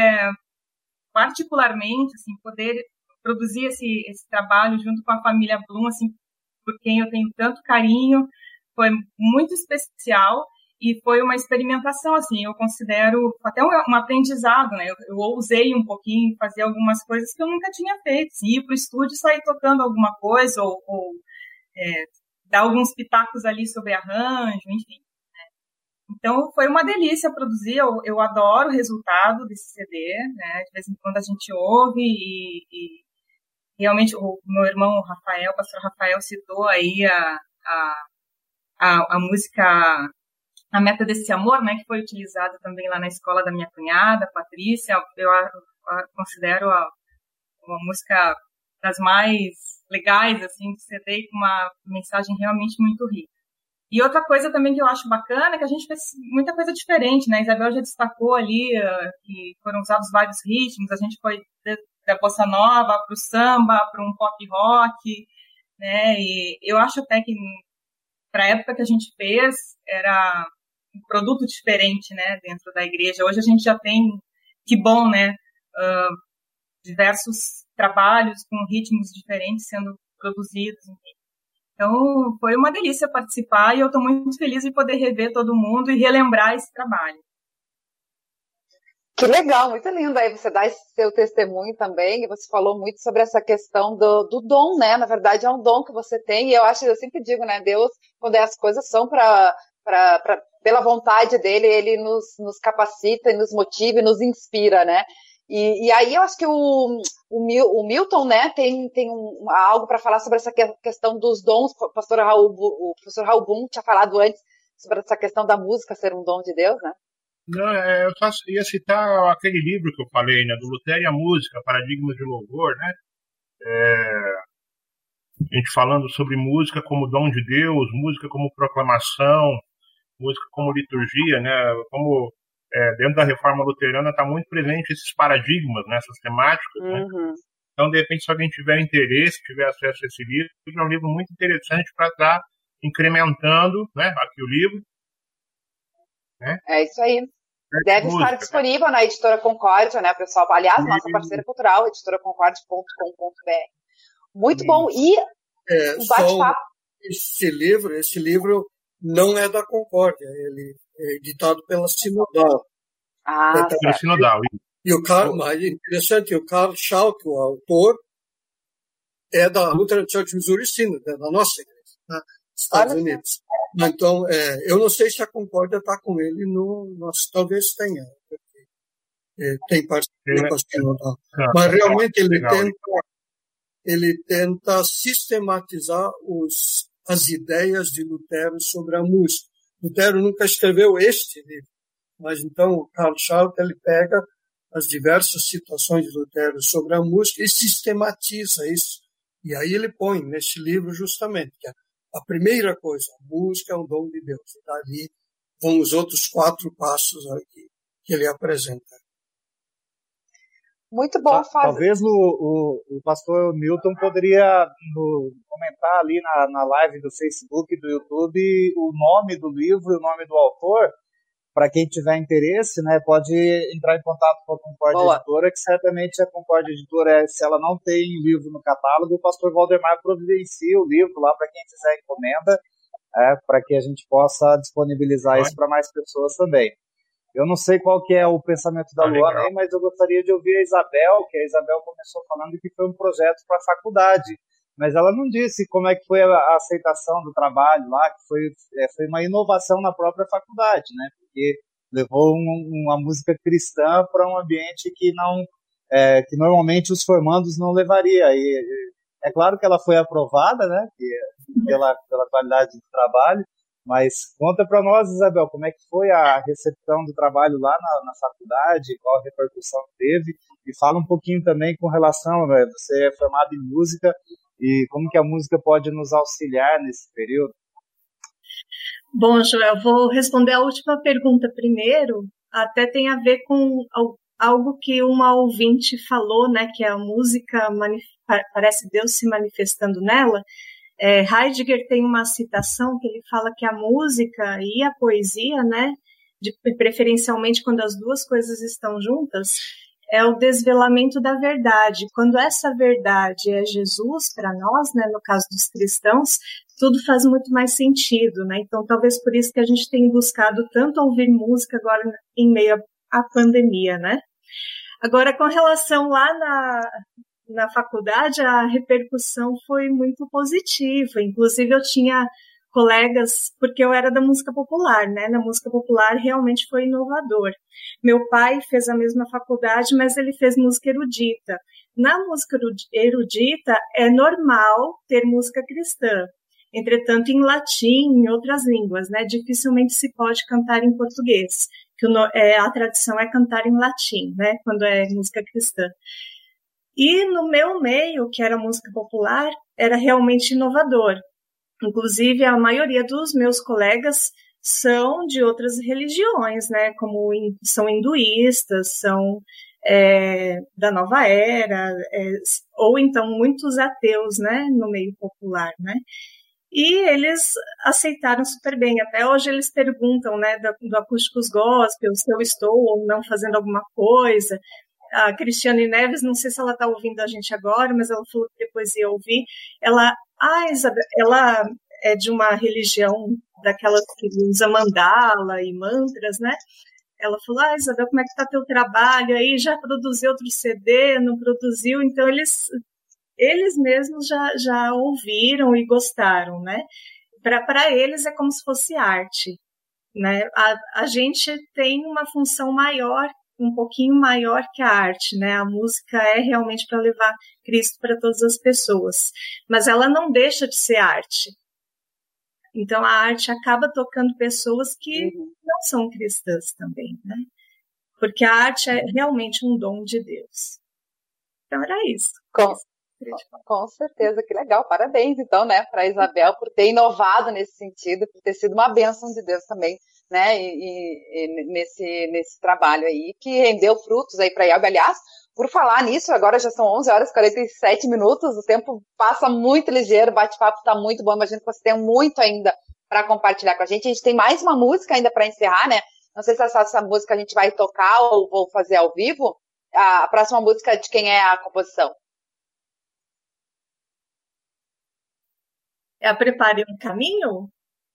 particularmente, assim, poder produzir esse trabalho junto com a família Blum, assim, por quem eu tenho tanto carinho, foi muito especial e foi uma experimentação, assim, eu considero até um aprendizado, né? Eu ousei um pouquinho fazer algumas coisas que eu nunca tinha feito, assim, ir para o estúdio e sair tocando alguma coisa ou dar alguns pitacos ali sobre arranjo, enfim. Então, foi uma delícia produzir, eu adoro o resultado desse CD, né? De vez em quando a gente ouve e realmente o meu irmão Rafael, o pastor Rafael, citou aí a música A Meta desse Amor, né? Que foi utilizada também lá na escola da minha cunhada, Patrícia. Eu a considero uma música das mais legais, assim, do CD, com uma mensagem realmente muito rica. E outra coisa também que eu acho bacana é que a gente fez muita coisa diferente, né? A Isabel já destacou ali que foram usados vários ritmos, a gente foi da bossa nova para o samba, para um pop rock, né? E eu acho até que para a época que a gente fez era um produto diferente, né? Dentro da igreja. Hoje a gente já tem, que bom, né? Diversos trabalhos com ritmos diferentes sendo produzidos, enfim. Então, foi uma delícia participar e eu estou muito feliz de poder rever todo mundo e relembrar esse trabalho. Que legal, muito lindo. Aí você dá esse seu testemunho também, e você falou muito sobre essa questão do dom, né? Na verdade, é um dom que você tem, e eu sempre digo, né? Deus, quando as coisas são pela vontade dele, ele nos capacita e nos motiva e nos inspira, né? E aí eu acho que o Milton, né, tem algo para falar sobre essa questão dos dons. O professor Raul Boom tinha falado antes sobre essa questão da música ser um dom de Deus, né? Não, eu só ia citar aquele livro que eu falei, né, do Lutero e a Música, Paradigmas de Louvor, né? A gente falando sobre música como dom de Deus, música como proclamação, música como liturgia, né? Como dentro da reforma luterana está muito presente esses paradigmas, né, essas temáticas, né? Então, de repente, se alguém tiver interesse, tiver acesso a esse livro, é um livro muito interessante para estar incrementando, né, aqui o livro. Né? É isso aí. Deve estar disponível na Editora Concórdia, né, pessoal? Aliás, nossa parceira cultural, editoraconcórdia.com.br. Muito bom. E o bate-papo. Esse livro não é da Concórdia, ele é editado pela Sinodal. Pela Sinodal. E o Carl, mais interessante, o Carl Schalk, o autor, é da Lutheran Church Missouri Synod, da nossa igreja, né, Estados Unidos. Então, eu não sei se a Concórdia está com ele talvez tenha, porque tem parceria com a Sinodal. Mas realmente ele tenta sistematizar as ideias de Lutero sobre a música. Lutero nunca escreveu este livro, mas então o Carl Schalk ele pega as diversas citações de Lutero sobre a música e sistematiza isso. E aí ele põe nesse livro justamente que a primeira coisa, a música é um dom de Deus. E dali vão os outros 4 passos aqui que ele apresenta. Muito bom, Fábio. Talvez o pastor Milton poderia comentar ali na live do Facebook e do YouTube o nome do livro e o nome do autor. Para quem tiver interesse, né, pode entrar em contato com a Concórdia Editora, que certamente a Concórdia Editora, se ela não tem livro no catálogo, o pastor Valdemar providencia o livro lá para quem fizer encomenda, para que a gente possa disponibilizar isso para mais pessoas também. Eu não sei qual que é o pensamento da Luana aí, mas eu gostaria de ouvir a Isabel, que a Isabel começou falando que foi um projeto para a faculdade, mas ela não disse como é que foi a aceitação do trabalho lá, que foi uma inovação na própria faculdade, né? Porque levou uma música cristã para um ambiente que normalmente os formandos não levaria. E é claro que ela foi aprovada, né? Pela qualidade do trabalho. Mas conta para nós, Isabel, como é que foi a recepção do trabalho lá na faculdade, qual a repercussão teve, e fala um pouquinho também com relação, né, você é formado em música, e como que a música pode nos auxiliar nesse período? Bom, Joel, vou responder a última pergunta primeiro, até tem a ver com algo que uma ouvinte falou, né, que a música parece Deus se manifestando nela. Heidegger tem uma citação que ele fala que a música e a poesia, né, preferencialmente quando as duas coisas estão juntas, é o desvelamento da verdade. Quando essa verdade é Jesus para nós, né, no caso dos cristãos, tudo faz muito mais sentido, né? Então, talvez por isso que a gente tem buscado tanto ouvir música agora em meio à pandemia, né? Agora, com relação lá na faculdade, a repercussão foi muito positiva. Inclusive, eu tinha colegas, porque eu era da música popular, né? Na música popular realmente foi inovador. Meu pai fez a mesma faculdade, mas ele fez música erudita. Na música erudita é normal ter música cristã. Entretanto, em latim, em outras línguas, né? Dificilmente se pode cantar em português, que a tradição é cantar em latim, né? Quando é música cristã. E no meu meio, que era música popular, era realmente inovador. Inclusive, a maioria dos meus colegas são de outras religiões, né? Como são hinduístas, são da nova era, ou então muitos ateus, né? No meio popular, né? E eles aceitaram super bem. Até hoje eles perguntam, né? Do Acústicos Gospel, se eu estou ou não fazendo alguma coisa. A Cristiane Neves, não sei se ela está ouvindo a gente agora, mas ela falou que depois ia ouvir. Isabel, ela é de uma religião daquelas que usa mandala e mantras, né? Ela falou, Isabel, como é que está teu trabalho aí? Já produziu outro CD? Não produziu? Então, eles mesmos já ouviram e gostaram, né? Para eles é como se fosse arte, né? A gente tem uma função maior, um pouquinho maior que a arte, né? A música é realmente para levar Cristo para todas as pessoas, mas ela não deixa de ser arte. Então a arte acaba tocando pessoas que não são cristãs também, né? Porque a arte é realmente um dom de Deus. Então era isso. Com certeza, que legal. Parabéns, então, né, para a Isabel por ter inovado nesse sentido, por ter sido uma bênção de Deus também, né, e nesse trabalho aí, que rendeu frutos aí para a IELB. Aliás, por falar nisso, agora já são 11 horas e 47 minutos, o tempo passa muito ligeiro, o bate-papo está muito bom, imagino que você tem muito ainda para compartilhar com a gente. A gente tem mais uma música ainda para encerrar, né, não sei se essa música a gente vai tocar ou vou fazer ao vivo. A próxima música, de quem é a composição? Prepare um Caminho?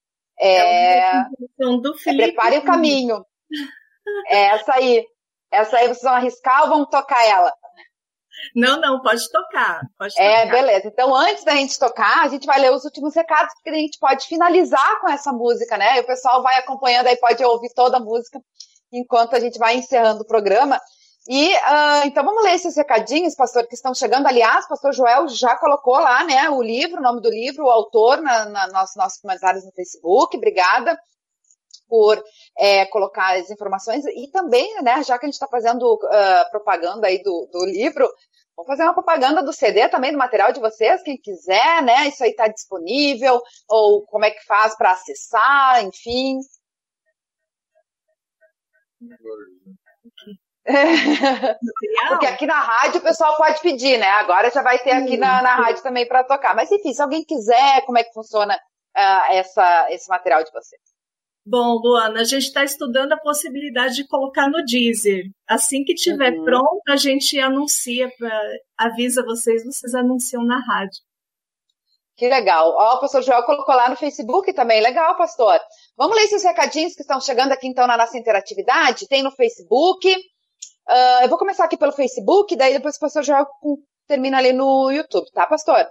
Do Felipe. Prepare o Caminho. Essa aí vocês vão arriscar ou vamos tocar ela? Não, pode tocar. Beleza. Então, antes da gente tocar, a gente vai ler os últimos recados, porque a gente pode finalizar com essa música, né? E o pessoal vai acompanhando aí, pode ouvir toda a música enquanto a gente vai encerrando o programa. E, então, vamos ler esses recadinhos, pastor, que estão chegando. Aliás, pastor Joel já colocou lá, né, o livro, o nome do livro, o autor, nos nossos comentários no Facebook. Obrigada por colocar as informações. E também, né, já que a gente está fazendo propaganda aí do livro, vamos fazer uma propaganda do CD também, do material de vocês, quem quiser, né, isso aí está disponível, ou como é que faz para acessar, enfim. Porque aqui na rádio o pessoal pode pedir, né? Agora já vai ter aqui na rádio também para tocar. Mas enfim, se alguém quiser, como é que funciona esse material de vocês? Bom, Luana, a gente está estudando a possibilidade de colocar no Deezer. Assim que estiver pronto, a gente anuncia, avisa vocês anunciam na rádio. Que legal. Ó, o pastor Joel colocou lá no Facebook também. Legal, pastor. Vamos ler esses recadinhos que estão chegando aqui, então, na nossa interatividade. Tem no Facebook. Eu vou começar aqui pelo Facebook, daí depois o pastor Joel termina ali no YouTube, tá, pastor?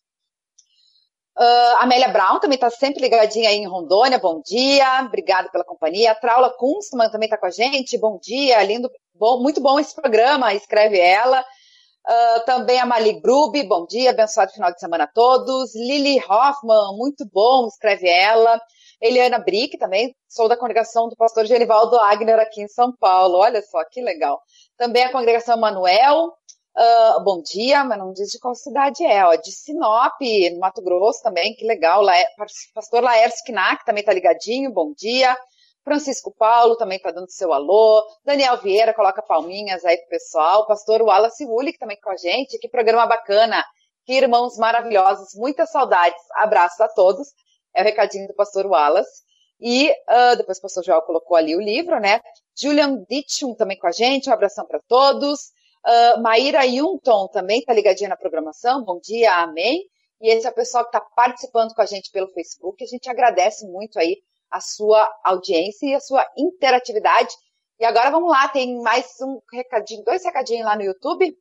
Amélia Brown também está sempre ligadinha aí em Rondônia. Bom dia. Obrigada pela companhia. A Traula Kunstmann também está com a gente. Bom dia. Lindo. Muito bom esse programa, escreve ela. Também a Mali Grubi, bom dia, abençoado final de semana a todos. Lili Hoffman, muito bom, escreve ela. Eliana Brick também, sou da congregação do pastor Genivaldo Agner aqui em São Paulo, olha só, que legal. Também a congregação Manuel, bom dia, mas não diz de qual cidade é, de Sinop, no Mato Grosso também, que legal. Pastor Laércio Knack também tá ligadinho, bom dia. Francisco Paulo também está dando seu alô. Daniel Vieira coloca palminhas aí pro pessoal. Pastor Wallace Uli, que também com a gente. Que programa bacana. Que irmãos maravilhosos. Muitas saudades. Abraços a todos. É o recadinho do pastor Wallace. E depois o pastor Joel colocou ali o livro, né? Julian Ditchum também com a gente. Um abração para todos. Maíra Yunton também está ligadinha na programação. Bom dia, amém. E esse é o pessoal que está participando com a gente pelo Facebook. A gente agradece muito aí a sua audiência e a sua interatividade. E agora vamos lá, tem mais dois recadinhos lá no YouTube.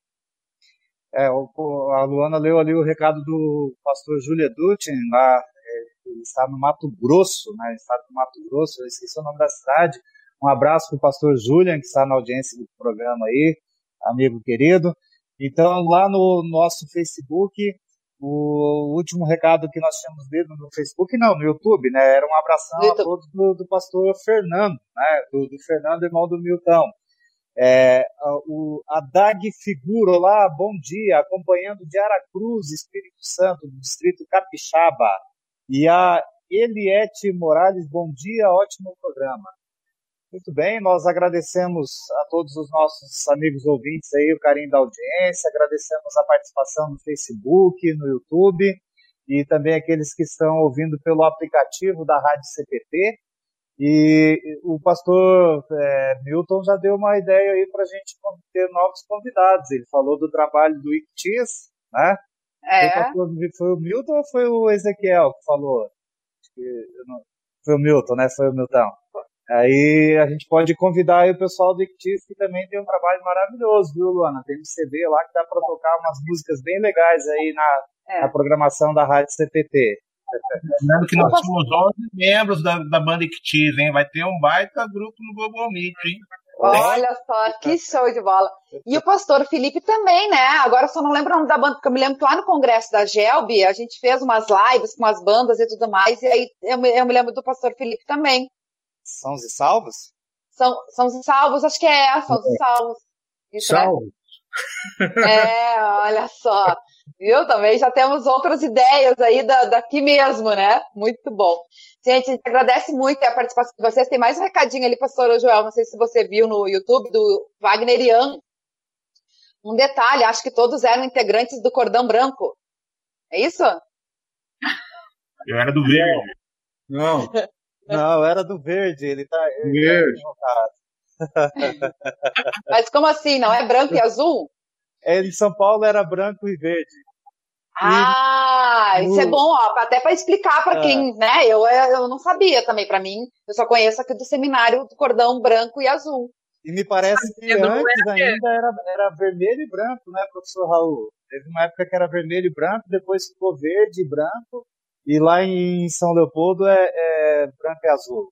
A Luana leu ali o recado do pastor Júlia Dutin, lá, ele está no Mato Grosso, né? Estado do Mato Grosso, eu esqueci o nome da cidade. Um abraço para o pastor Julian, que está na audiência do programa aí, amigo querido. Então, lá no nosso Facebook, o último recado que nós tínhamos lido no Facebook, não, no YouTube, né? Era um abração a todos do pastor Fernando, né? Do Fernando, irmão do Milton. A Dag Figuro lá, bom dia, acompanhando de Aracruz, Espírito Santo, do distrito Capixaba. E a Eliette Morales, bom dia, ótimo programa. Muito bem, nós agradecemos a todos os nossos amigos ouvintes aí, o carinho da audiência, agradecemos a participação no Facebook, no YouTube, e também aqueles que estão ouvindo pelo aplicativo da Rádio CPT. E o pastor Milton já deu uma ideia aí para a gente ter novos convidados. Ele falou do trabalho do ICTIS, né? Foi o Milton ou foi o Ezequiel que falou? Foi o Milton, né? Foi o Milton. Aí a gente pode convidar aí o pessoal do ICTIS, que também tem um trabalho maravilhoso, viu, Luana? Tem um CD lá que dá para tocar umas músicas bem legais aí na programação da Rádio CPT. Lembrando que nós somos 11 membros da banda ICTIS, hein? Vai ter um baita grupo no Google Meet, hein? Olha só, que show de bola. E o pastor Felipe também, né? Agora eu só não lembro o nome da banda, porque eu me lembro que lá no congresso da Gelb, a gente fez umas lives com as bandas e tudo mais, e aí eu me lembro do pastor Felipe também. Sãos e Salvos? Sãos e Salvos, acho que Sãos e Salvos. Isso, Salvos. Né? Olha só. Viu? Também já temos outras ideias aí daqui mesmo, né? Muito bom. Gente, a gente agradece muito a participação de vocês. Tem mais um recadinho ali, pastor Joel, não sei se você viu no YouTube, do Wagner Ian. Um detalhe, acho que todos eram integrantes do Cordão Branco. É isso? Eu era do verde. Não, era do verde. Ele tá... Verde. Mas como assim? Não é branco e azul? Em São Paulo era branco e verde. Isso é bom, ó, até para explicar para quem, né? Eu não sabia também, para mim, eu só conheço aqui do seminário do cordão branco e azul. E me parece que antes ainda era vermelho e branco, né, professor Raul? Teve uma época que era vermelho e branco, depois ficou verde e branco, e lá em São Leopoldo é branco e azul.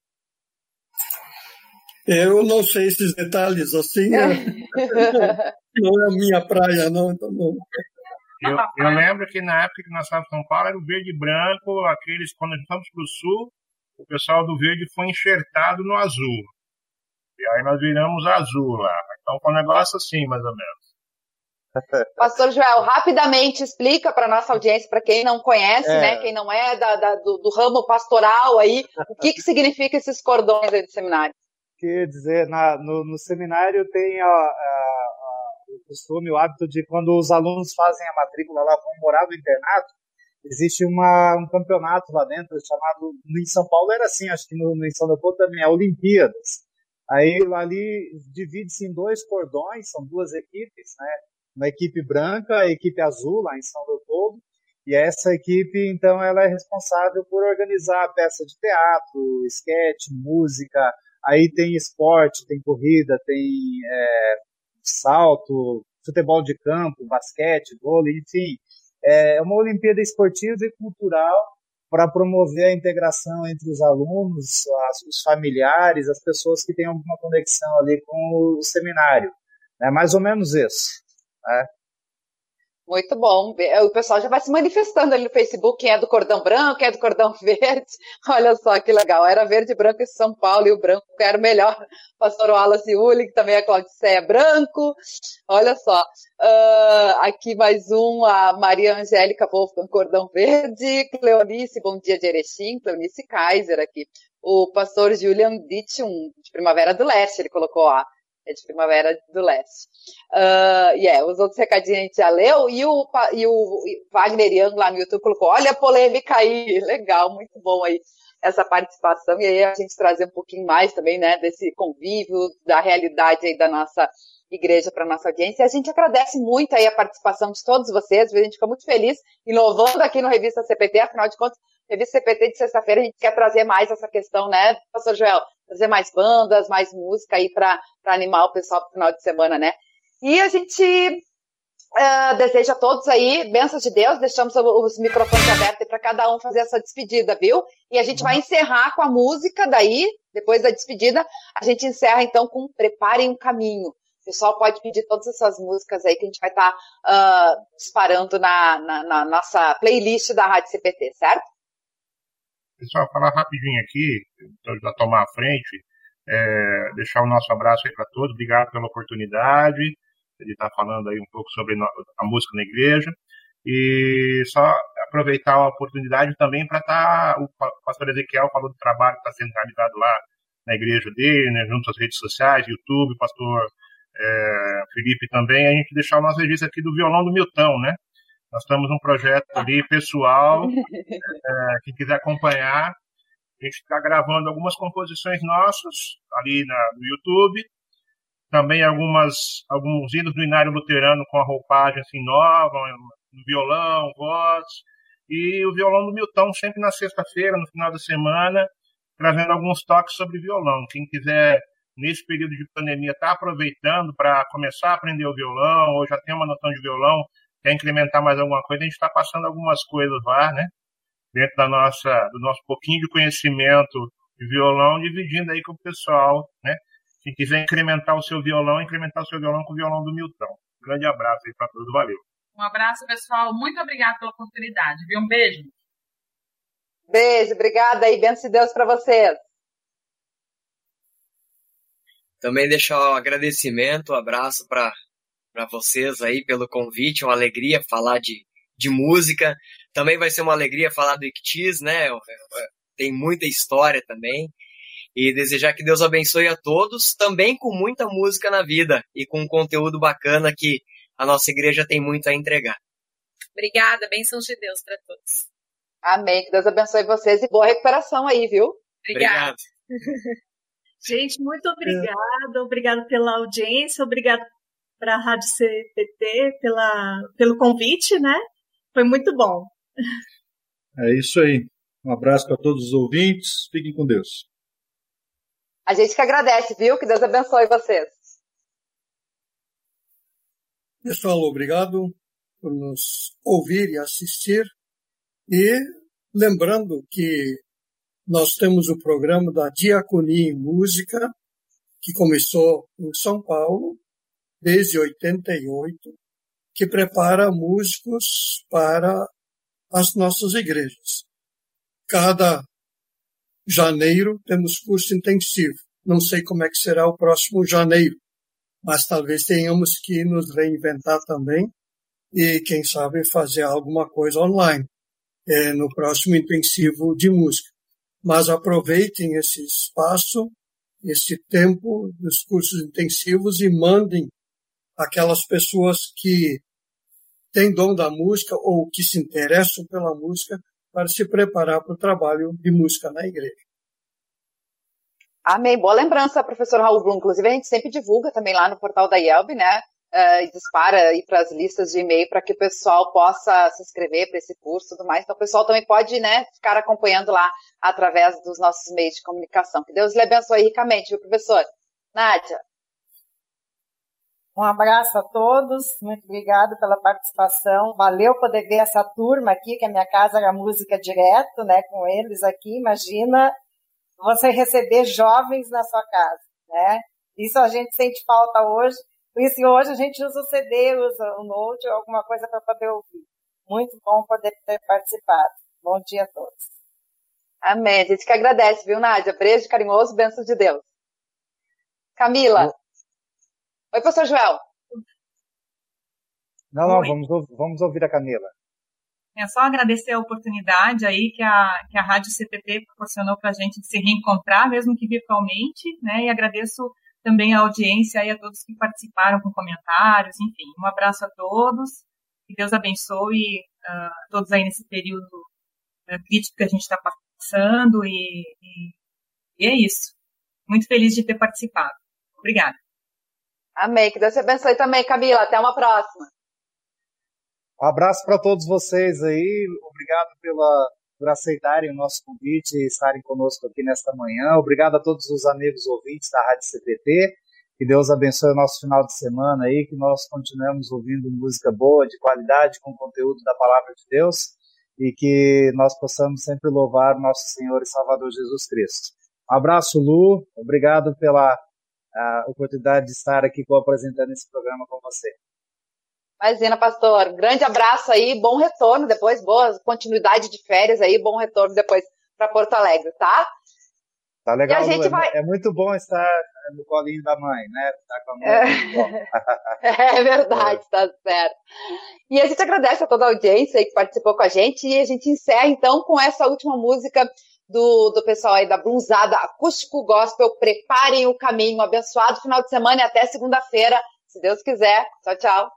Eu não sei esses detalhes assim, não é a minha praia, não, então não. Eu lembro que na época que nós estávamos em São Paulo era o verde e branco, quando nós fomos para o sul, o pessoal do verde foi enxertado no azul. E aí nós viramos azul lá. Então foi um negócio assim, mais ou menos. Pastor Joel, rapidamente explica para a nossa audiência, para quem não conhece, né, quem não é do ramo pastoral aí, o que significa esses cordões aí do seminário. quer dizer, no seminário tem o costume, o hábito de quando os alunos fazem a matrícula lá, vão morar no internato, existe um campeonato lá dentro chamado, em São Paulo era assim, acho que em São Leopoldo também, é Olimpíadas. Aí ali divide-se em 2 cordões, são 2 equipes, né? Uma equipe branca, a equipe azul lá em São Leopoldo, e essa equipe, então, ela é responsável por organizar peça de teatro, esquete, música, aí tem esporte, tem corrida, tem salto, futebol de campo, basquete, vôlei, enfim. É uma Olimpíada esportiva e cultural para promover a integração entre os alunos, os familiares, as pessoas que têm alguma conexão ali com o seminário. É mais ou menos isso. Né? Muito bom. O pessoal já vai se manifestando ali no Facebook, quem é do cordão branco, quem é do cordão verde. Olha só que legal. Era verde e branco em São Paulo, e o branco era o melhor. Pastor Wallace Uli, que também é Claudicéia branco. Olha só. Aqui mais um, a Maria Angélica Wolfgang, cordão verde. Cleonice, bom dia de Erechim. Cleonice Kaiser aqui. O pastor Julian Ditchum, de Primavera do Leste, ele colocou lá. É de Primavera do Leste. Os outros recadinhos a gente já leu, e o Wagner Young lá no YouTube colocou, olha a polêmica aí, legal, muito bom aí essa participação, e aí a gente trazer um pouquinho mais também, né, desse convívio, da realidade aí da nossa igreja para nossa audiência, e a gente agradece muito aí a participação de todos vocês, a gente fica muito feliz, inovando aqui no Revista CPT, afinal de contas, Revista CPT de sexta-feira, a gente quer trazer mais essa questão, né, pastor Joel? Trazer mais bandas, mais música aí para animar o pessoal pro final de semana, né? E a gente deseja a todos aí bênçãos de Deus, deixamos os microfones abertos para cada um fazer essa despedida, viu? E a gente vai encerrar com a música daí, depois da despedida, a gente encerra então com Preparem um Caminho. O pessoal pode pedir todas essas músicas aí que a gente vai estar disparando na nossa playlist da Rádio CPT, certo? Pessoal, falar rapidinho aqui, já tomar a frente, deixar o nosso abraço aí para todos, obrigado pela oportunidade de estar falando aí um pouco sobre a música na igreja, e só aproveitar a oportunidade também para o pastor Ezequiel falou do trabalho que está sendo realizado lá na igreja dele, né, junto às redes sociais, YouTube, o pastor Felipe também, a gente deixar o nosso registro aqui do violão do Milton, né? Nós estamos num projeto ali pessoal, quem quiser acompanhar, a gente está gravando algumas composições nossas ali no YouTube, também alguns hinos do Inário Luterano com a roupagem assim nova, no violão, voz, e o violão do Milton sempre na sexta-feira, no final da semana, trazendo alguns toques sobre violão. Quem quiser, nesse período de pandemia, está aproveitando para começar a aprender o violão, ou já tem uma noção de violão, quer incrementar mais alguma coisa, a gente está passando algumas coisas lá, né? Dentro do nosso pouquinho de conhecimento de violão, dividindo aí com o pessoal, né? Se quiser incrementar o seu violão com o violão do Milton. Um grande abraço aí para todos, valeu. Um abraço, pessoal. Muito obrigada pela oportunidade, viu? Um beijo. Beijo, obrigada e bênção de Deus para vocês. Também deixar um agradecimento, um abraço para vocês aí pelo convite, uma alegria falar de música. Também vai ser uma alegria falar do Ictis, né? Tem muita história também. E desejar que Deus abençoe a todos, também com muita música na vida e com um conteúdo bacana que a nossa igreja tem muito a entregar. Obrigada, bênçãos de Deus para todos. Amém, que Deus abençoe vocês e boa recuperação aí, viu? Obrigada. Gente, muito obrigada pela audiência, obrigada para a Rádio CPT pelo convite, né? Foi muito bom. É isso aí. Um abraço para todos os ouvintes. Fiquem com Deus. A gente que agradece, viu? Que Deus abençoe vocês. Pessoal, obrigado por nos ouvir e assistir. E lembrando que nós temos o programa da Diaconia em Música, que começou em São Paulo, desde 88, que prepara músicos para as nossas igrejas. Cada janeiro temos curso intensivo. Não sei como é que será o próximo janeiro, mas talvez tenhamos que nos reinventar também e, quem sabe, fazer alguma coisa online no próximo intensivo de música. Mas aproveitem esse espaço esse tempo dos cursos intensivos e mandem aquelas pessoas que têm dom da música ou que se interessam pela música para se preparar para o trabalho de música na igreja. Amém. Boa lembrança, professor Raul Blum. Inclusive, a gente sempre divulga também lá no portal da IELB, né? E dispara aí para as listas de e-mail para que o pessoal possa se inscrever para esse curso e tudo mais. Então, o pessoal também pode, né, ficar acompanhando lá através dos nossos meios de comunicação. Que Deus lhe abençoe ricamente, viu, professor? Nádia. Um abraço a todos, muito obrigado pela participação. Valeu poder ver essa turma aqui, que a minha casa era música direto, né, com eles aqui. Imagina você receber jovens na sua casa, né? Isso a gente sente falta hoje. Por isso que hoje a gente usa o CD, usa o Note, alguma coisa para poder ouvir. Muito bom poder ter participado. Bom dia a todos. Amém. A gente que agradece, viu, Nádia? Beijo carinhoso, bênçãos de Deus. Camila. Oi, professor Joel. Não, vamos ouvir a Camila. É só agradecer a oportunidade aí que a Rádio CPT proporcionou para a gente de se reencontrar, mesmo que virtualmente, né? E agradeço também a audiência e a todos que participaram com comentários, enfim. Um abraço a todos, que Deus abençoe todos aí nesse período crítico que a gente está passando e é isso. Muito feliz de ter participado. Obrigada. Amém. Que Deus te abençoe também, Camila. Até uma próxima. Um abraço para todos vocês aí. Obrigado por aceitarem o nosso convite e estarem conosco aqui nesta manhã. Obrigado a todos os amigos ouvintes da Rádio CPT. Que Deus abençoe o nosso final de semana aí, que nós continuemos ouvindo música boa, de qualidade, com conteúdo da Palavra de Deus e que nós possamos sempre louvar o nosso Senhor e Salvador Jesus Cristo. Um abraço, Lu. Obrigado pela oportunidade de estar aqui apresentando esse programa com você. Imagina, pastor. Grande abraço aí, bom retorno depois, boa continuidade de férias aí, bom retorno depois para Porto Alegre, tá? Tá legal, e a gente vai... É muito bom estar no colinho da mãe, né? Tá com a mãe. É verdade, tá certo. E a gente agradece a toda a audiência aí que participou com a gente e a gente encerra então com essa última música do pessoal aí da Blumzada Acústico Gospel. Preparem o caminho, abençoado final de semana e até segunda-feira, se Deus quiser. Tchau, tchau.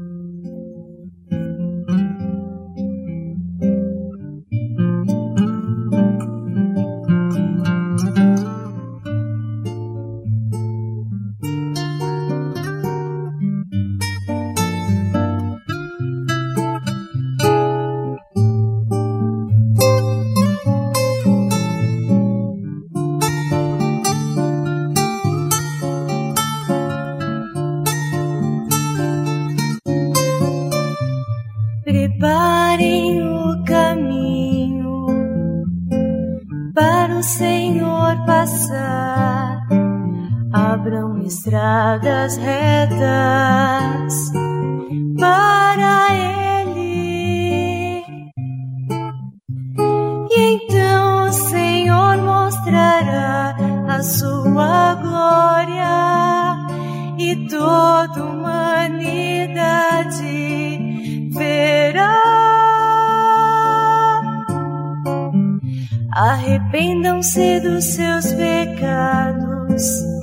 Preparem o caminho para o Senhor passar, abram estradas retas para Ele, e então o Senhor mostrará a sua glória e toda humanidade verá. Arrependam-se dos seus pecados,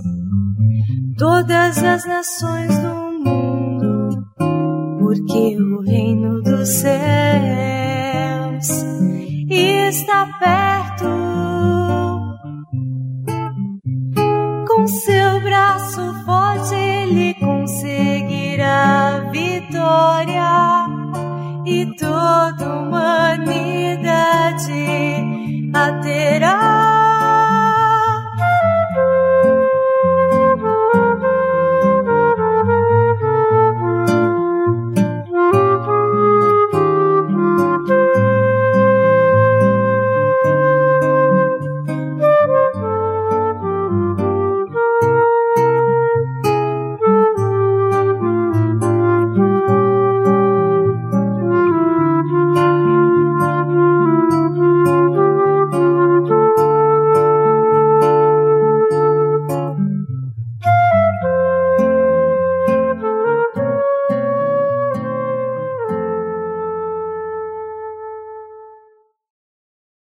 todas as nações do mundo, porque o reino dos céus está perto. Com seu braço forte ele conseguirá vitória e toda humanidade a terá.